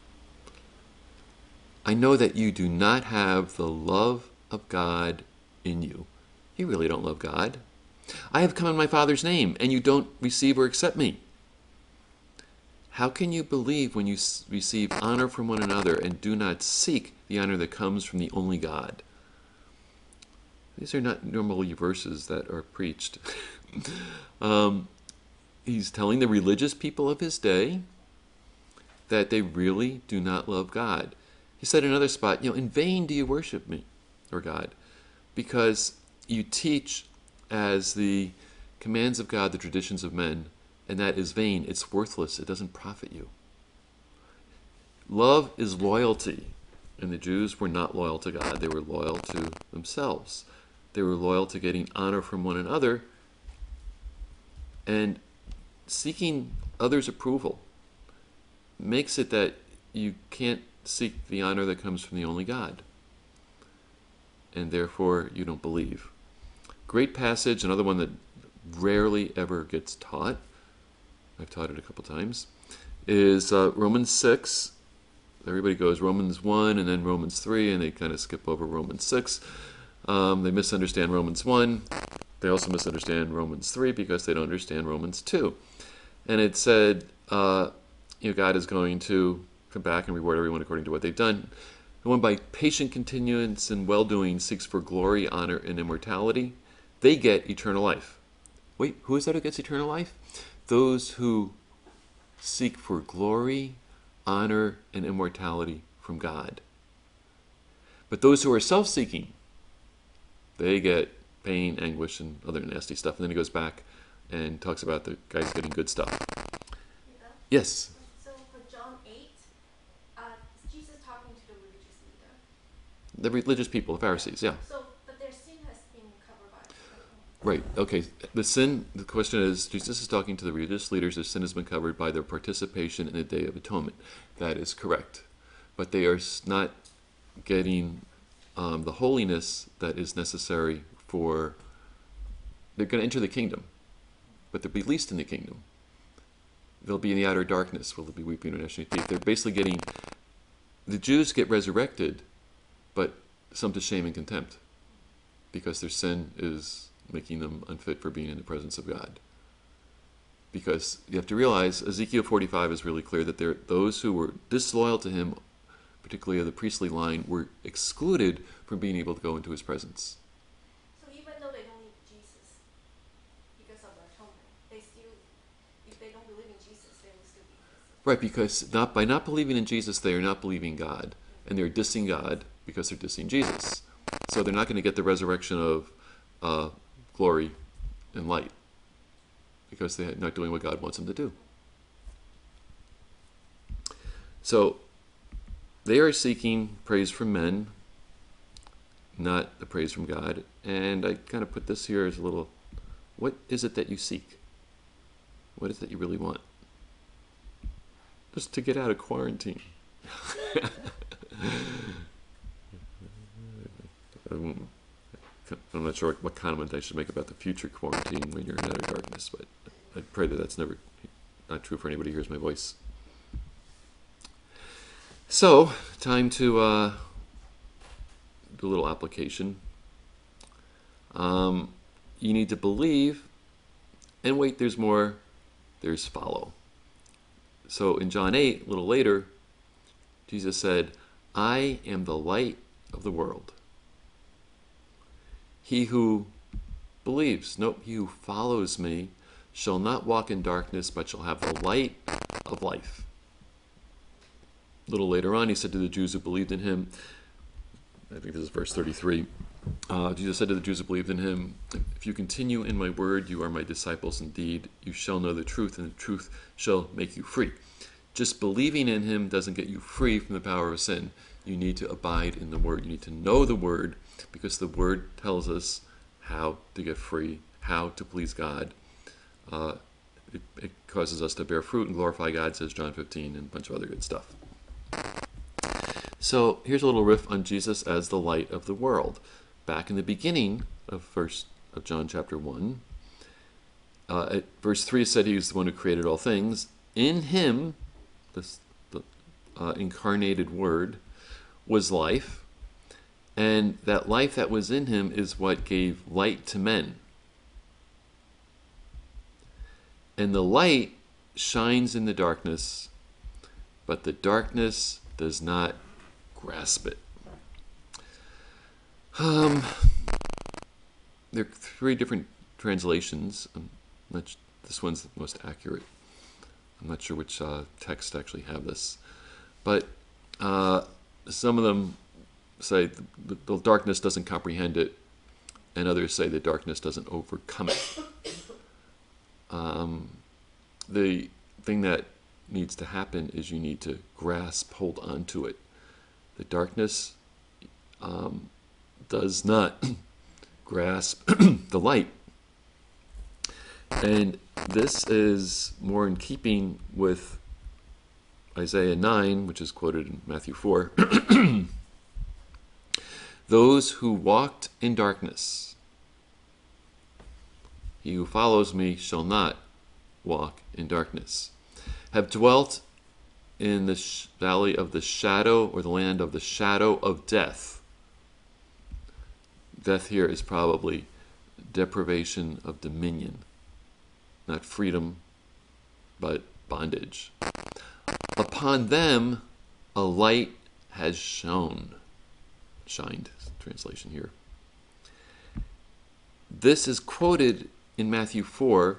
I know that you do not have the love of God in you. You really don't love God. I have come in my Father's name, and you don't receive or accept me. How can you believe when you receive honor from one another and do not seek the honor that comes from the only God? These are not normally verses that are preached. He's telling the religious people of his day that they really do not love God. He said in another spot, in vain do you worship me, or God, because you teach as the commands of God, the traditions of men, and that is vain. It's worthless. It doesn't profit you. Love is loyalty. And the Jews were not loyal to God. They were loyal to themselves. They were loyal to getting honor from one another and seeking others' approval makes it that you can't seek the honor that comes from the only God. And therefore, you don't believe. Great passage, another one that rarely ever gets taught. I've taught it a couple times. Is Romans 6. Everybody goes Romans 1 and then Romans 3, and they kind of skip over Romans 6. They misunderstand Romans 1. They also misunderstand Romans 3 because they don't understand Romans 2. And it said, God is going to come back and reward everyone according to what they've done. The one by patient continuance and well-doing seeks for glory, honor, and immortality. They get eternal life. Wait, who is that who gets eternal life? Those who seek for glory, honor, and immortality from God. But those who are self-seeking, they get pain, anguish, and other nasty stuff. And then he goes back and talks about the guys getting good stuff. Yeah. Yes? So for John 8, is Jesus talking to the religious leader? The religious people, the Pharisees, yeah. So, but their sin has been covered by atonement. Right, okay. The question is, Jesus is talking to the religious leaders, their sin has been covered by their participation in the Day of Atonement. That is correct. But they are not getting the holiness that is necessary for... They're going to enter the kingdom, but they'll be least in the kingdom. They'll be in the outer darkness, where they'll be weeping and gnashing of teeth. They're basically getting... The Jews get resurrected, but some to shame and contempt, because their sin is making them unfit for being in the presence of God. Because you have to realize, Ezekiel 45 is really clear that those who were disloyal to him, particularly of the priestly line, were excluded from being able to go into his presence. So even though they don't need Jesus because of the atonement, they still, if they don't believe in Jesus, they will still be innocent. Right, because by not believing in Jesus, they are not believing God. And they're dissing God because they're dissing Jesus. So they're not going to get the resurrection of glory and light, because they're not doing what God wants them to do. So they are seeking praise from men, not the praise from God. And I kind of put this here as a little, what is it that you seek? What is it that you really want? Just to get out of quarantine. I'm not sure what comment I should make about the future quarantine when you're in outer darkness, but I pray that that's not true for anybody who hears my voice. So, time to do a little application. You need to believe, and wait, there's more, there's follow. So in John 8, a little later, Jesus said, I am the light of the world. He who believes, he who follows me, shall not walk in darkness, but shall have the light of life. A little later on, he said to the Jews who believed in him, I think this is verse 33, Jesus said to the Jews who believed in him, if you continue in my word, you are my disciples indeed. You shall know the truth, and the truth shall make you free. Just believing in him doesn't get you free from the power of sin. You need to abide in the word. You need to know the word, because the word tells us how to get free, how to please God. It causes us to bear fruit and glorify God, says John 15, and a bunch of other good stuff. So here's a little riff on Jesus as the light of the world. Back in the beginning of John chapter 1, at verse 3 said he was the one who created all things. In him, the incarnated word, was life, and that life that was in him is what gave light to men. And the light shines in the darkness, but the darkness does not grasp it. There are 3 different translations. This one's the most accurate. I'm not sure which text actually have this. But some of them say the darkness doesn't comprehend it, and others say the darkness doesn't overcome it. the thing that needs to happen is you need to grasp, hold on to it. The darkness does not grasp the light. And this is more in keeping with Isaiah 9, which is quoted in Matthew 4. Those who walked in darkness, he who follows me shall not walk in darkness, have dwelt in the valley of the shadow, or the land of the shadow of death. Death here is probably deprivation of dominion, not freedom, but bondage. Upon them a light has shone. Shined, translation here. This is quoted in Matthew 4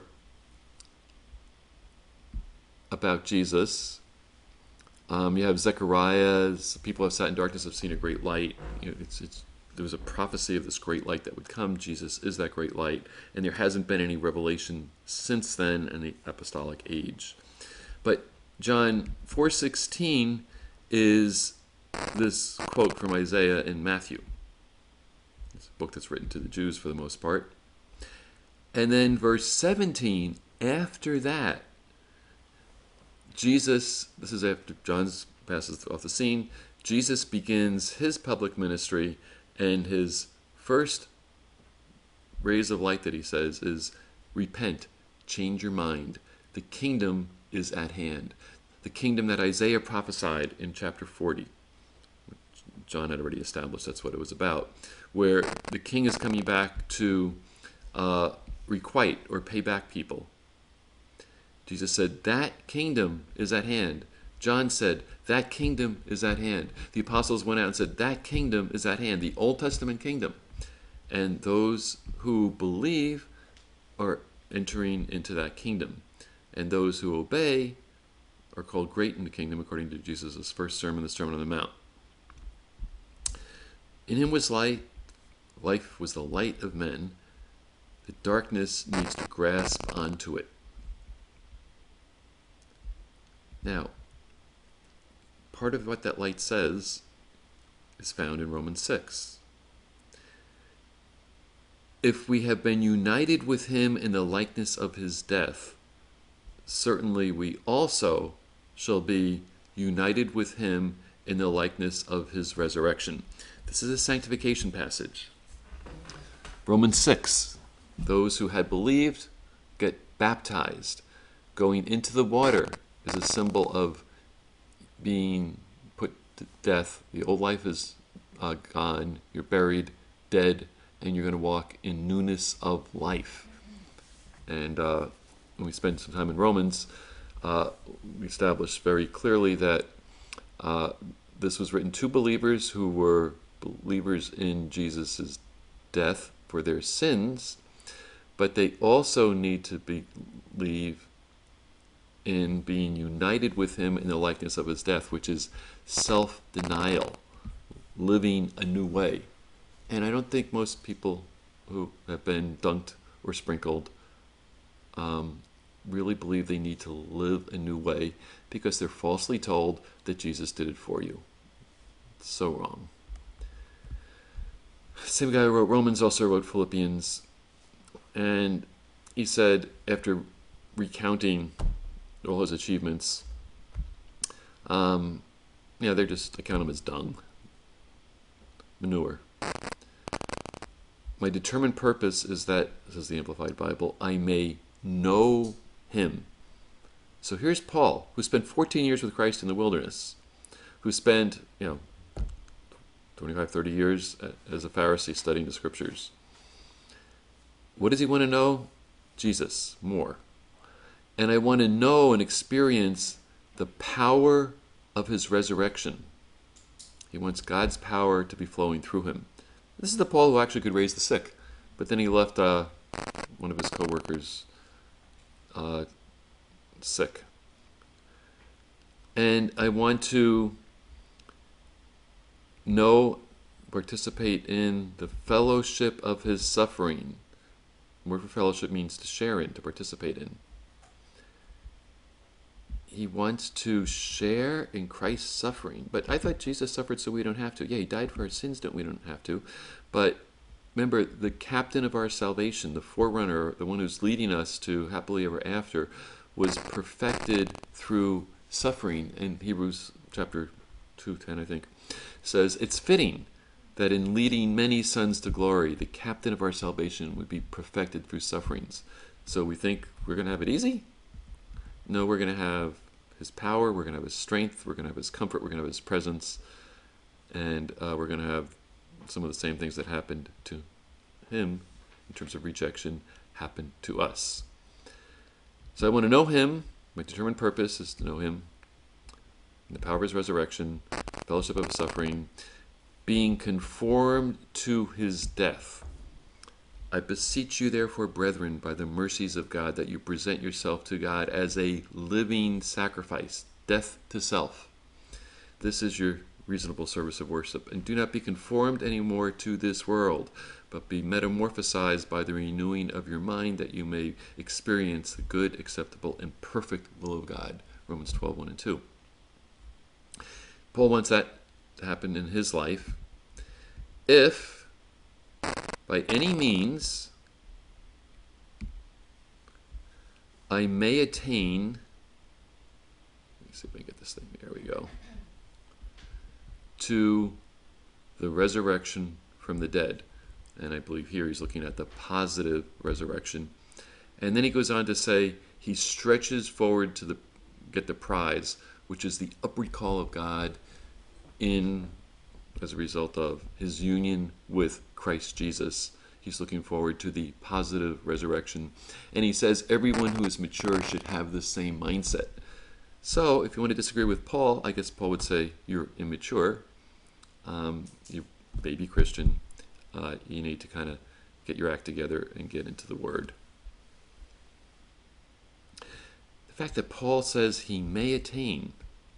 about Jesus. You have Zechariah's, people have sat in darkness, have seen a great light. There was a prophecy of this great light that would come. Jesus is that great light. And there hasn't been any revelation since then in the apostolic age. But John 4:16 is this quote from Isaiah in Matthew. It's a book that's written to the Jews for the most part. And then verse 17, after that, Jesus, this is after John passes off the scene, Jesus begins his public ministry, and his first rays of light that he says is, repent, change your mind. The kingdom is at hand. The kingdom that Isaiah prophesied in chapter 40. John had already established that's what it was about, where the king is coming back to requite or pay back people. Jesus said, that kingdom is at hand. John said, that kingdom is at hand. The apostles went out and said, that kingdom is at hand, the Old Testament kingdom. And those who believe are entering into that kingdom. And those who obey are called great in the kingdom, according to Jesus' first sermon, the Sermon on the Mount. In him was light. Life was the light of men. The darkness needs to grasp onto it. Now, part of what that light says is found in Romans 6. If we have been united with him in the likeness of his death, certainly we also shall be united with him in the likeness of his resurrection. This is a sanctification passage. Romans 6, those who had believed get baptized. Going into the water is a symbol of being put to death. The old life is gone. You're buried, dead, and you're going to walk in newness of life. And when we spend some time in Romans, we established very clearly that this was written to believers who were believers in Jesus' death for their sins, but they also need to believe in being united with him in the likeness of his death, which is self-denial, living a new way. And I don't think most people who have been dunked or sprinkled really believe they need to live a new way because they're falsely told that Jesus did it for you. It's so wrong. Same guy who wrote Romans also wrote Philippians, and he said, after recounting all his achievements, they're just, I count them as dung, manure. My determined purpose is that, says the Amplified Bible, I may know him. So here's Paul, who spent 14 years with Christ in the wilderness, who spent, 25, 30 years as a Pharisee studying the scriptures. What does he want to know? Jesus, more. And I want to know and experience the power of his resurrection. He wants God's power to be flowing through him. This is the Paul who actually could raise the sick, but then he left one of his co-workers sick. And I want to know, participate in the fellowship of his suffering. The word for fellowship means to share in, to participate in. he wants to share in Christ's suffering. But I thought Jesus suffered so we don't have to. Yeah, he died for our sins, we don't have to. But remember, the captain of our salvation, the forerunner, the one who's leading us to happily ever after, was perfected through suffering. In Hebrews chapter 2:10, I think, says, it's fitting that in leading many sons to glory, the captain of our salvation would be perfected through sufferings. So we think we're going to have it easy? No, we're going to have his power, we're going to have his strength, we're going to have his comfort, we're going to have his presence, and we're going to have some of the same things that happened to him in terms of rejection happen to us. So I want to know him. My determined purpose is to know him, the power of his resurrection, fellowship of his suffering, being conformed to his death. I beseech you, therefore, brethren, by the mercies of God, that you present yourself to God as a living sacrifice, death to self. This is your reasonable service of worship. And do not be conformed anymore to this world, but be metamorphosized by the renewing of your mind, that you may experience the good, acceptable, and perfect will of God. Romans 12:1 and 2. Paul wants that to happen in his life. If, by any means, I may attain, let me see if I can get this thing, there we go, to the resurrection from the dead. And I believe here he's looking at the positive resurrection. And then he goes on to say he stretches forward to get the prize, which is the upward call of God as a result of his union with Christ Jesus. He's looking forward to the positive resurrection. And he says everyone who is mature should have the same mindset. So if you want to disagree with Paul, I guess Paul would say you're immature, you're baby Christian, you need to kind of get your act together and get into the Word. The fact that Paul says he may attain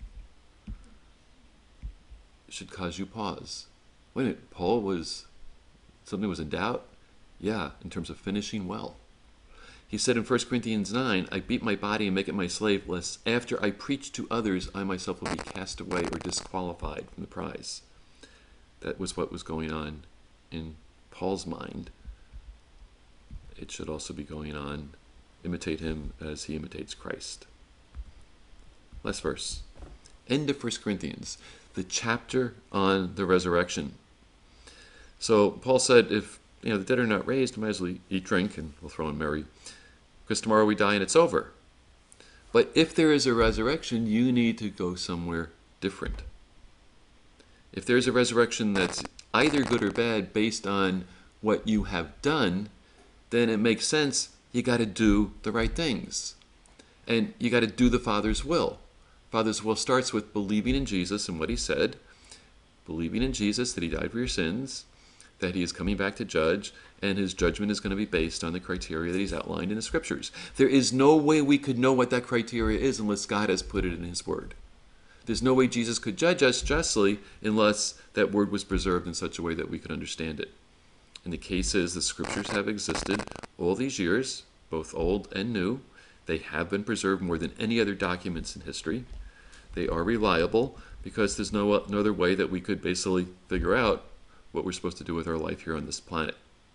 should cause you pause. Wait a minute, something was in doubt? Yeah, in terms of finishing well. He said in 1 Corinthians 9, I beat my body and make it my slave, lest after I preach to others, I myself will be cast away or disqualified from the prize. That was what was going on in Paul's mind. It should also be going on, imitate him as he imitates Christ. Last verse. End of 1 Corinthians, the chapter on the resurrection. So Paul said, if the dead are not raised, we might as well eat, drink, and we'll throw in Mary, because tomorrow we die and it's over. But if there is a resurrection, you need to go somewhere different. If there's a resurrection that's either good or bad based on what you have done, then it makes sense you got to do the right things. And you got to do the Father's will. Father's will starts with believing in Jesus and what he said, believing in Jesus, that he died for your sins, that he is coming back to judge, and his judgment is going to be based on the criteria that he's outlined in the Scriptures. There is no way we could know what that criteria is unless God has put it in his Word. There's no way Jesus could judge us justly unless that Word was preserved in such a way that we could understand it. And the case is the Scriptures have existed all these years, both old and new. They have been preserved more than any other documents in history. They are reliable because there's no other way that we could basically figure out what we're supposed to do with our life here on this planet.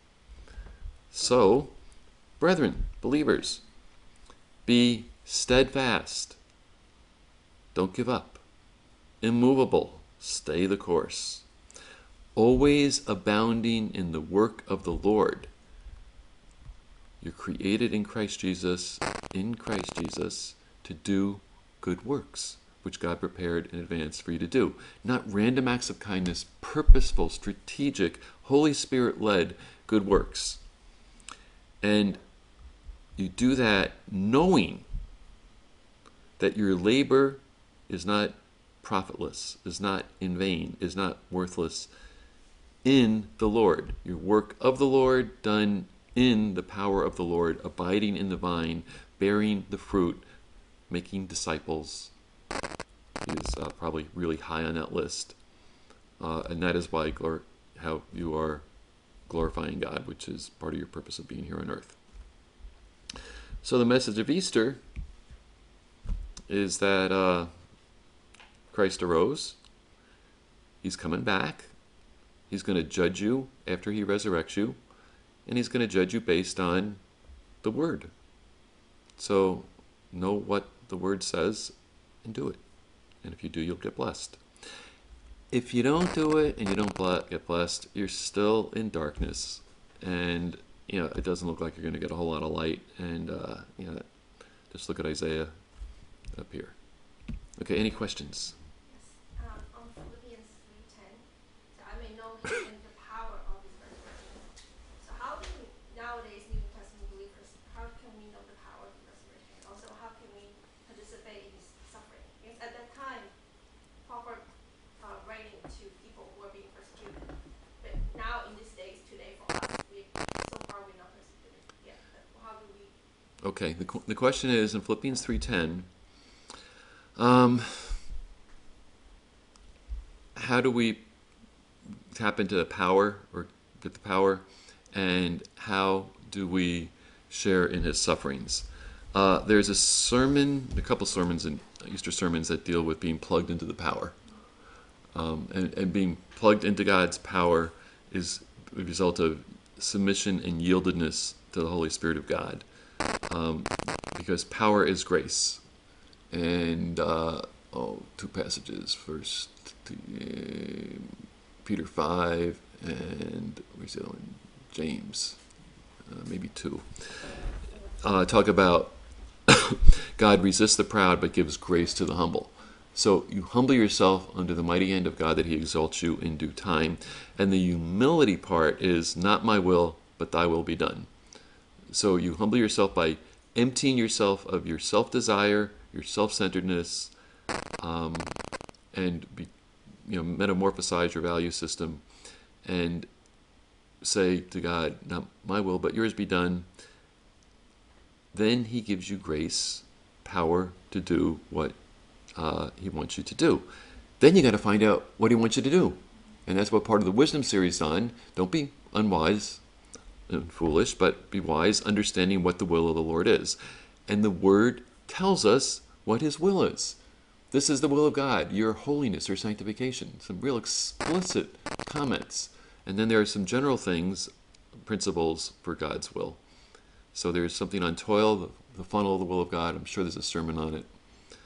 So, brethren, believers, be steadfast. Don't give up. Immovable. Stay the course. Always abounding in the work of the Lord. You're created in Christ Jesus, to do good works, which God prepared in advance for you to do. Not random acts of kindness, purposeful, strategic, Holy Spirit-led good works. And you do that knowing that your labor is not profitless, is not in vain, is not worthless in the Lord. Your work of the Lord done in the power of the Lord, abiding in the vine, bearing the fruit, making disciples, is probably really high on that list. And that is why how you are glorifying God, which is part of your purpose of being here on earth. So the message of Easter is that Christ arose. He's coming back. He's going to judge you after he resurrects you. And he's going to judge you based on the Word. So know what the Word says and do it. And if you do, you'll get blessed. If you don't do it and you don't get blessed, you're still in darkness. And, it doesn't look like you're going to get a whole lot of light. And, just look at Isaiah up here. Okay, any questions? Yes. On Philippians 3:10, so I may know him and the power of his resurrection. So how do we, nowadays, New Testament believers, how can we know the power of the resurrection? Also, how can we participate in his suffering? Because at that time, Paul were writing to people who are being persecuted. But now, in these days, today, for us, so far we're not persecuted yet. But how do we? Okay, the question is in Philippians 3:10, how do we tap into the power or get the power, and how do we share in his sufferings? There's a couple sermons in Easter sermons that deal with being plugged into the power. And being plugged into God's power is a result of submission and yieldedness to the Holy Spirit of God. Because power is grace. And two passages. First, Peter 5, and where's the other one? James, maybe 2. Talk about God resists the proud but gives grace to the humble. So you humble yourself under the mighty hand of God that he exalts you in due time. And the humility part is not my will, but thy will be done. So you humble yourself by emptying yourself of your self-desire, your self-centeredness, and metamorphosize your value system and say to God, not my will, but yours be done. Then he gives you grace, power to do what he wants you to do. Then you got to find out what he wants you to do. And that's what part of the wisdom series is on. Don't be unwise and foolish, but be wise, understanding what the will of the Lord is. And the Word tells us what his will is. This is the will of God, your holiness or sanctification. Some real explicit comments. And then there are some general things, principles for God's will. So there's something on toil, the funnel of the will of God. I'm sure there's a sermon on it.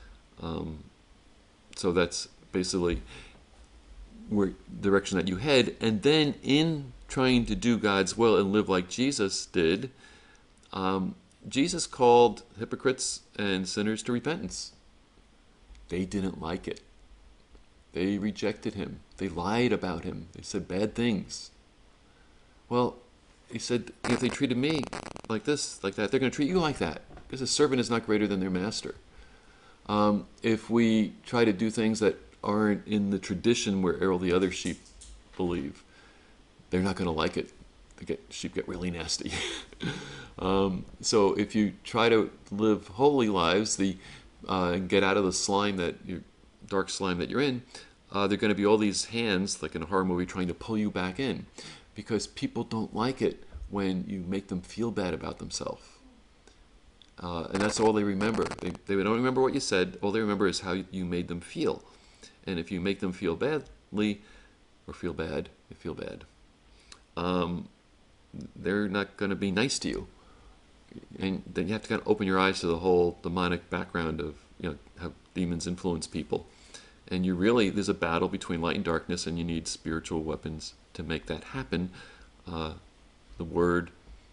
So that's basically where direction that you head. And then in trying to do God's will and live like Jesus did, Jesus called hypocrites and sinners to repentance. They didn't like it. They rejected him. They lied about him. They said bad things. Well, he said, if they treated me like this, like that, they're going to treat you like that. Because a servant is not greater than their master. If we try to do things that aren't in the tradition where all the other sheep believe, they're not going to like it. Sheep get really nasty. So if you try to live holy lives, and get out of the slime dark slime that you're in, there are going to be all these hands, like in a horror movie, trying to pull you back in, because people don't like it when you make them feel bad about themselves. And that's all they remember. They don't remember what you said. All they remember is how you made them feel. And if you make them feel badly, or feel bad, they feel bad, they're not going to be nice to you. And then you have to kind of open your eyes to the whole demonic background of how demons influence people. And there's a battle between light and darkness, and you need spiritual weapons to make that happen. The Word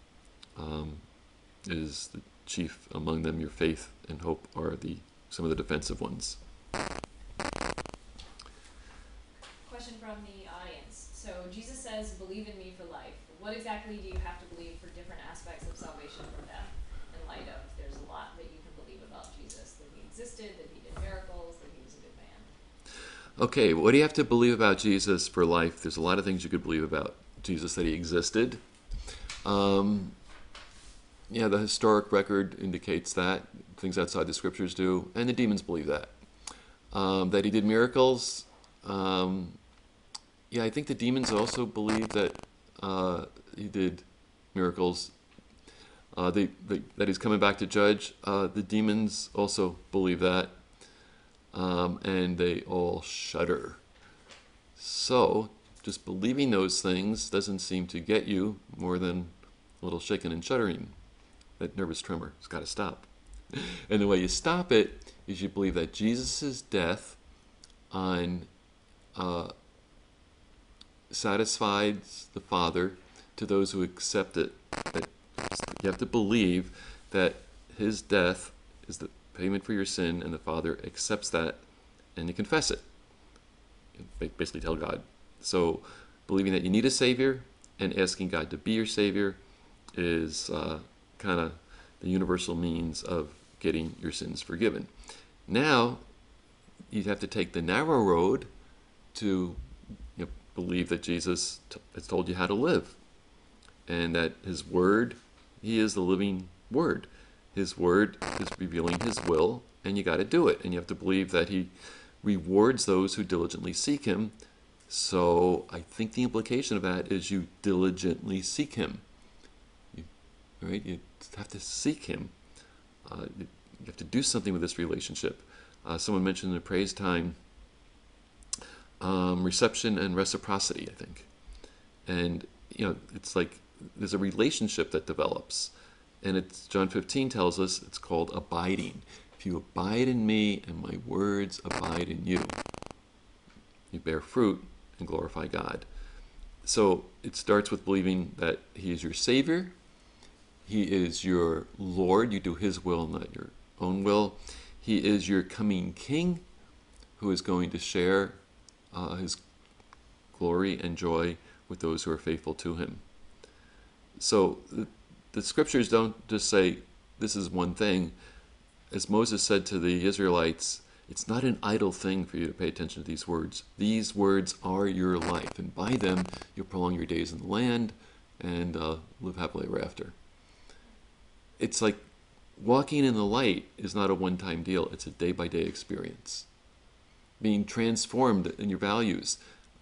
is the chief among them. Your faith and hope are some of the defensive ones. Question from the audience. So Jesus says, believe in me for life. What exactly do you have to believe for different aspects of salvation from death, in light of there's a lot that you can believe about Jesus, that he existed, that he did miracles, that he was a good man? Okay, what do you have to believe about Jesus for life? There's a lot of things you could believe about Jesus, that he existed. The historic record indicates that. Things outside the scriptures do. And the demons believe that. That he did miracles. I think the demons also believe that he did miracles. that he's coming back to judge. The demons also believe that, and they all shudder. So, just believing those things doesn't seem to get you more than a little shaking and shuddering. That nervous tremor has got to stop. And the way you stop it is you believe that Jesus' death satisfies the Father to those who accept it. That you have to believe that his death is the payment for your sin, and the Father accepts that, and you confess it. You basically tell God. So believing that you need a Savior and asking God to be your Savior is kind of the universal means of getting your sins forgiven. Now, you have to take the narrow road to believe that Jesus has told you how to live, and that his word, he is the living word. His word is revealing his will, and you got to do it. And you have to believe that he rewards those who diligently seek him. So I think the implication of that is you diligently seek him. Right? You have to seek him. You have to do something with this relationship. Someone mentioned in the praise time reception and reciprocity, I think. And, it's like there's a relationship that develops. And it's John 15 tells us it's called abiding. If you abide in me and my words abide in you, you bear fruit and glorify God. So it starts with believing that he is your Savior. He is your Lord. You do his will, not your own will. He is your coming King who is going to share his glory and joy with those who are faithful to him. So the scriptures don't just say this is one thing. As Moses said to the Israelites, it's not an idle thing for you to pay attention to these words. These words are your life, and by them you'll prolong your days in the land and live happily ever after. It's like walking in the light is not a one-time deal. It's a day-by-day experience. Being transformed in your values,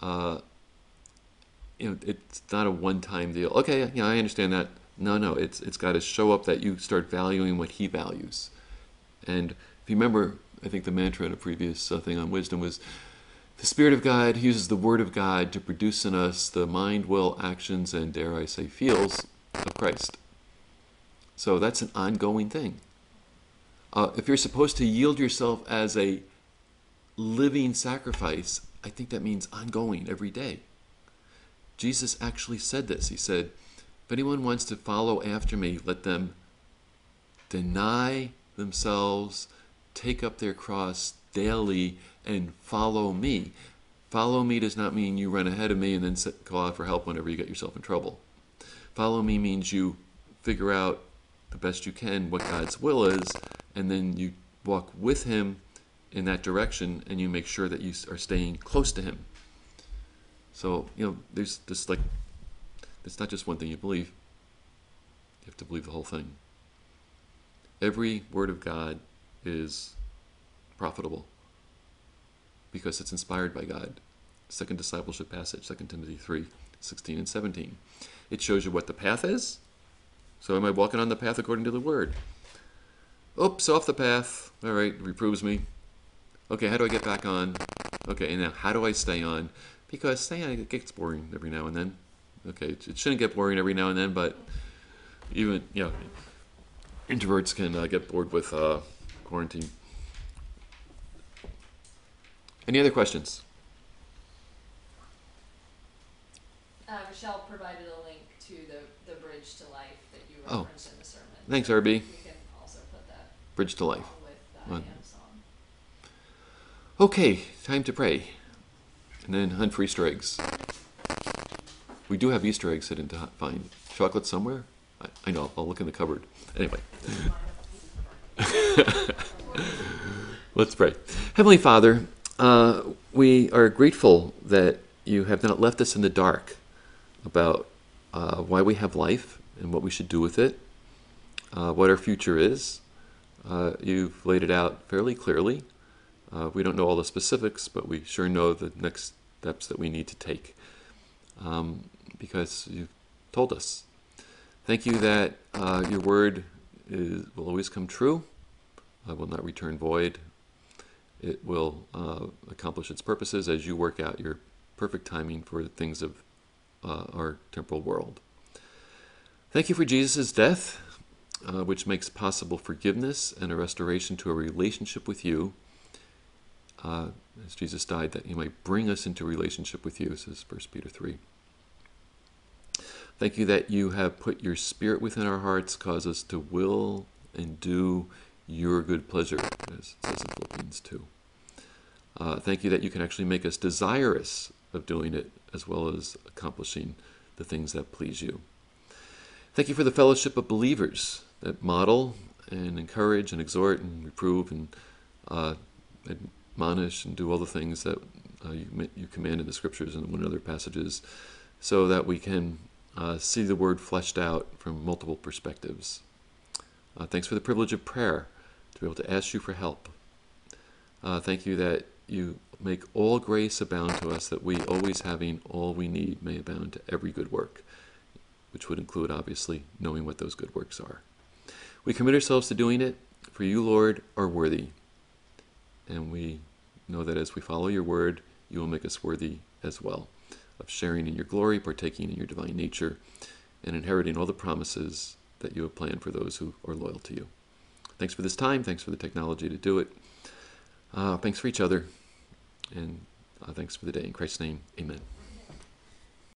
it's not a one-time deal. Okay, I understand that. No, it's got to show up that you start valuing what he values. And if you remember, I think the mantra in a previous thing on wisdom was, the Spirit of God uses the Word of God to produce in us the mind, will, actions, and dare I say feels of Christ. So that's an ongoing thing. If you're supposed to yield yourself as a living sacrifice, I think that means ongoing every day. Jesus actually said this. He said, if anyone wants to follow after me, let them deny themselves, take up their cross daily, and follow me. Follow me does not mean you run ahead of me and then call out for help whenever you get yourself in trouble. Follow me means you figure out the best you can what God's will is, and then you walk with him in that direction, and you make sure that you are staying close to him. So, there's this it's not just one thing you believe. You have to believe the whole thing. Every word of God is profitable because it's inspired by God. Second discipleship passage, 2 Timothy 3, 16 and 17. It shows you what the path is. So am I walking on the path according to the word? Oops, off the path. All right, reproves me. Okay, how do I get back on? Okay, and now how do I stay on? Because staying on, it gets boring every now and then. Okay, it shouldn't get boring every now and then, but even, introverts can get bored with quarantine. Any other questions? Rochelle provided a link to the Bridge to Life that you referenced in the sermon. Thanks, RB. You can also put that Bridge to Life. With the hymn song. Okay, time to pray. And then hunt for Easter eggs. We do have Easter eggs hidden to find. Chocolate somewhere? I know, I'll look in the cupboard. Anyway. Let's pray. Heavenly Father, we are grateful that you have not left us in the dark about why we have life and what we should do with it, what our future is. You've laid it out fairly clearly. We don't know all the specifics, but we sure know the next steps that we need to take because you've told us. Thank you that your word will always come true, will not return void. It will accomplish its purposes as you work out your perfect timing for the things of our temporal world. Thank you for Jesus' death, which makes possible forgiveness and a restoration to a relationship with you. As Jesus died, that he might bring us into relationship with you, says 1 Peter 3. Thank you that you have put your Spirit within our hearts, cause us to will and do your good pleasure, as it says in Philippians 2. Thank you that you can actually make us desirous of doing it, as well as accomplishing the things that please you. Thank you for the fellowship of believers that model and encourage and exhort and reprove and admonish and do all the things that you command in the Scriptures and in other passages, so that we can see the Word fleshed out from multiple perspectives. Thanks for the privilege of prayer, to be able to ask you for help. Thank you that you make all grace abound to us, that we, always having all we need, may abound to every good work, which would include, obviously, knowing what those good works are. We commit ourselves to doing it, for you, Lord, are worthy. And we know that as we follow your word, you will make us worthy as well of sharing in your glory, partaking in your divine nature, and inheriting all the promises that you have planned for those who are loyal to you. Thanks for this time. Thanks for the technology to do it. Thanks for each other. And thanks for the day. In Christ's name, amen.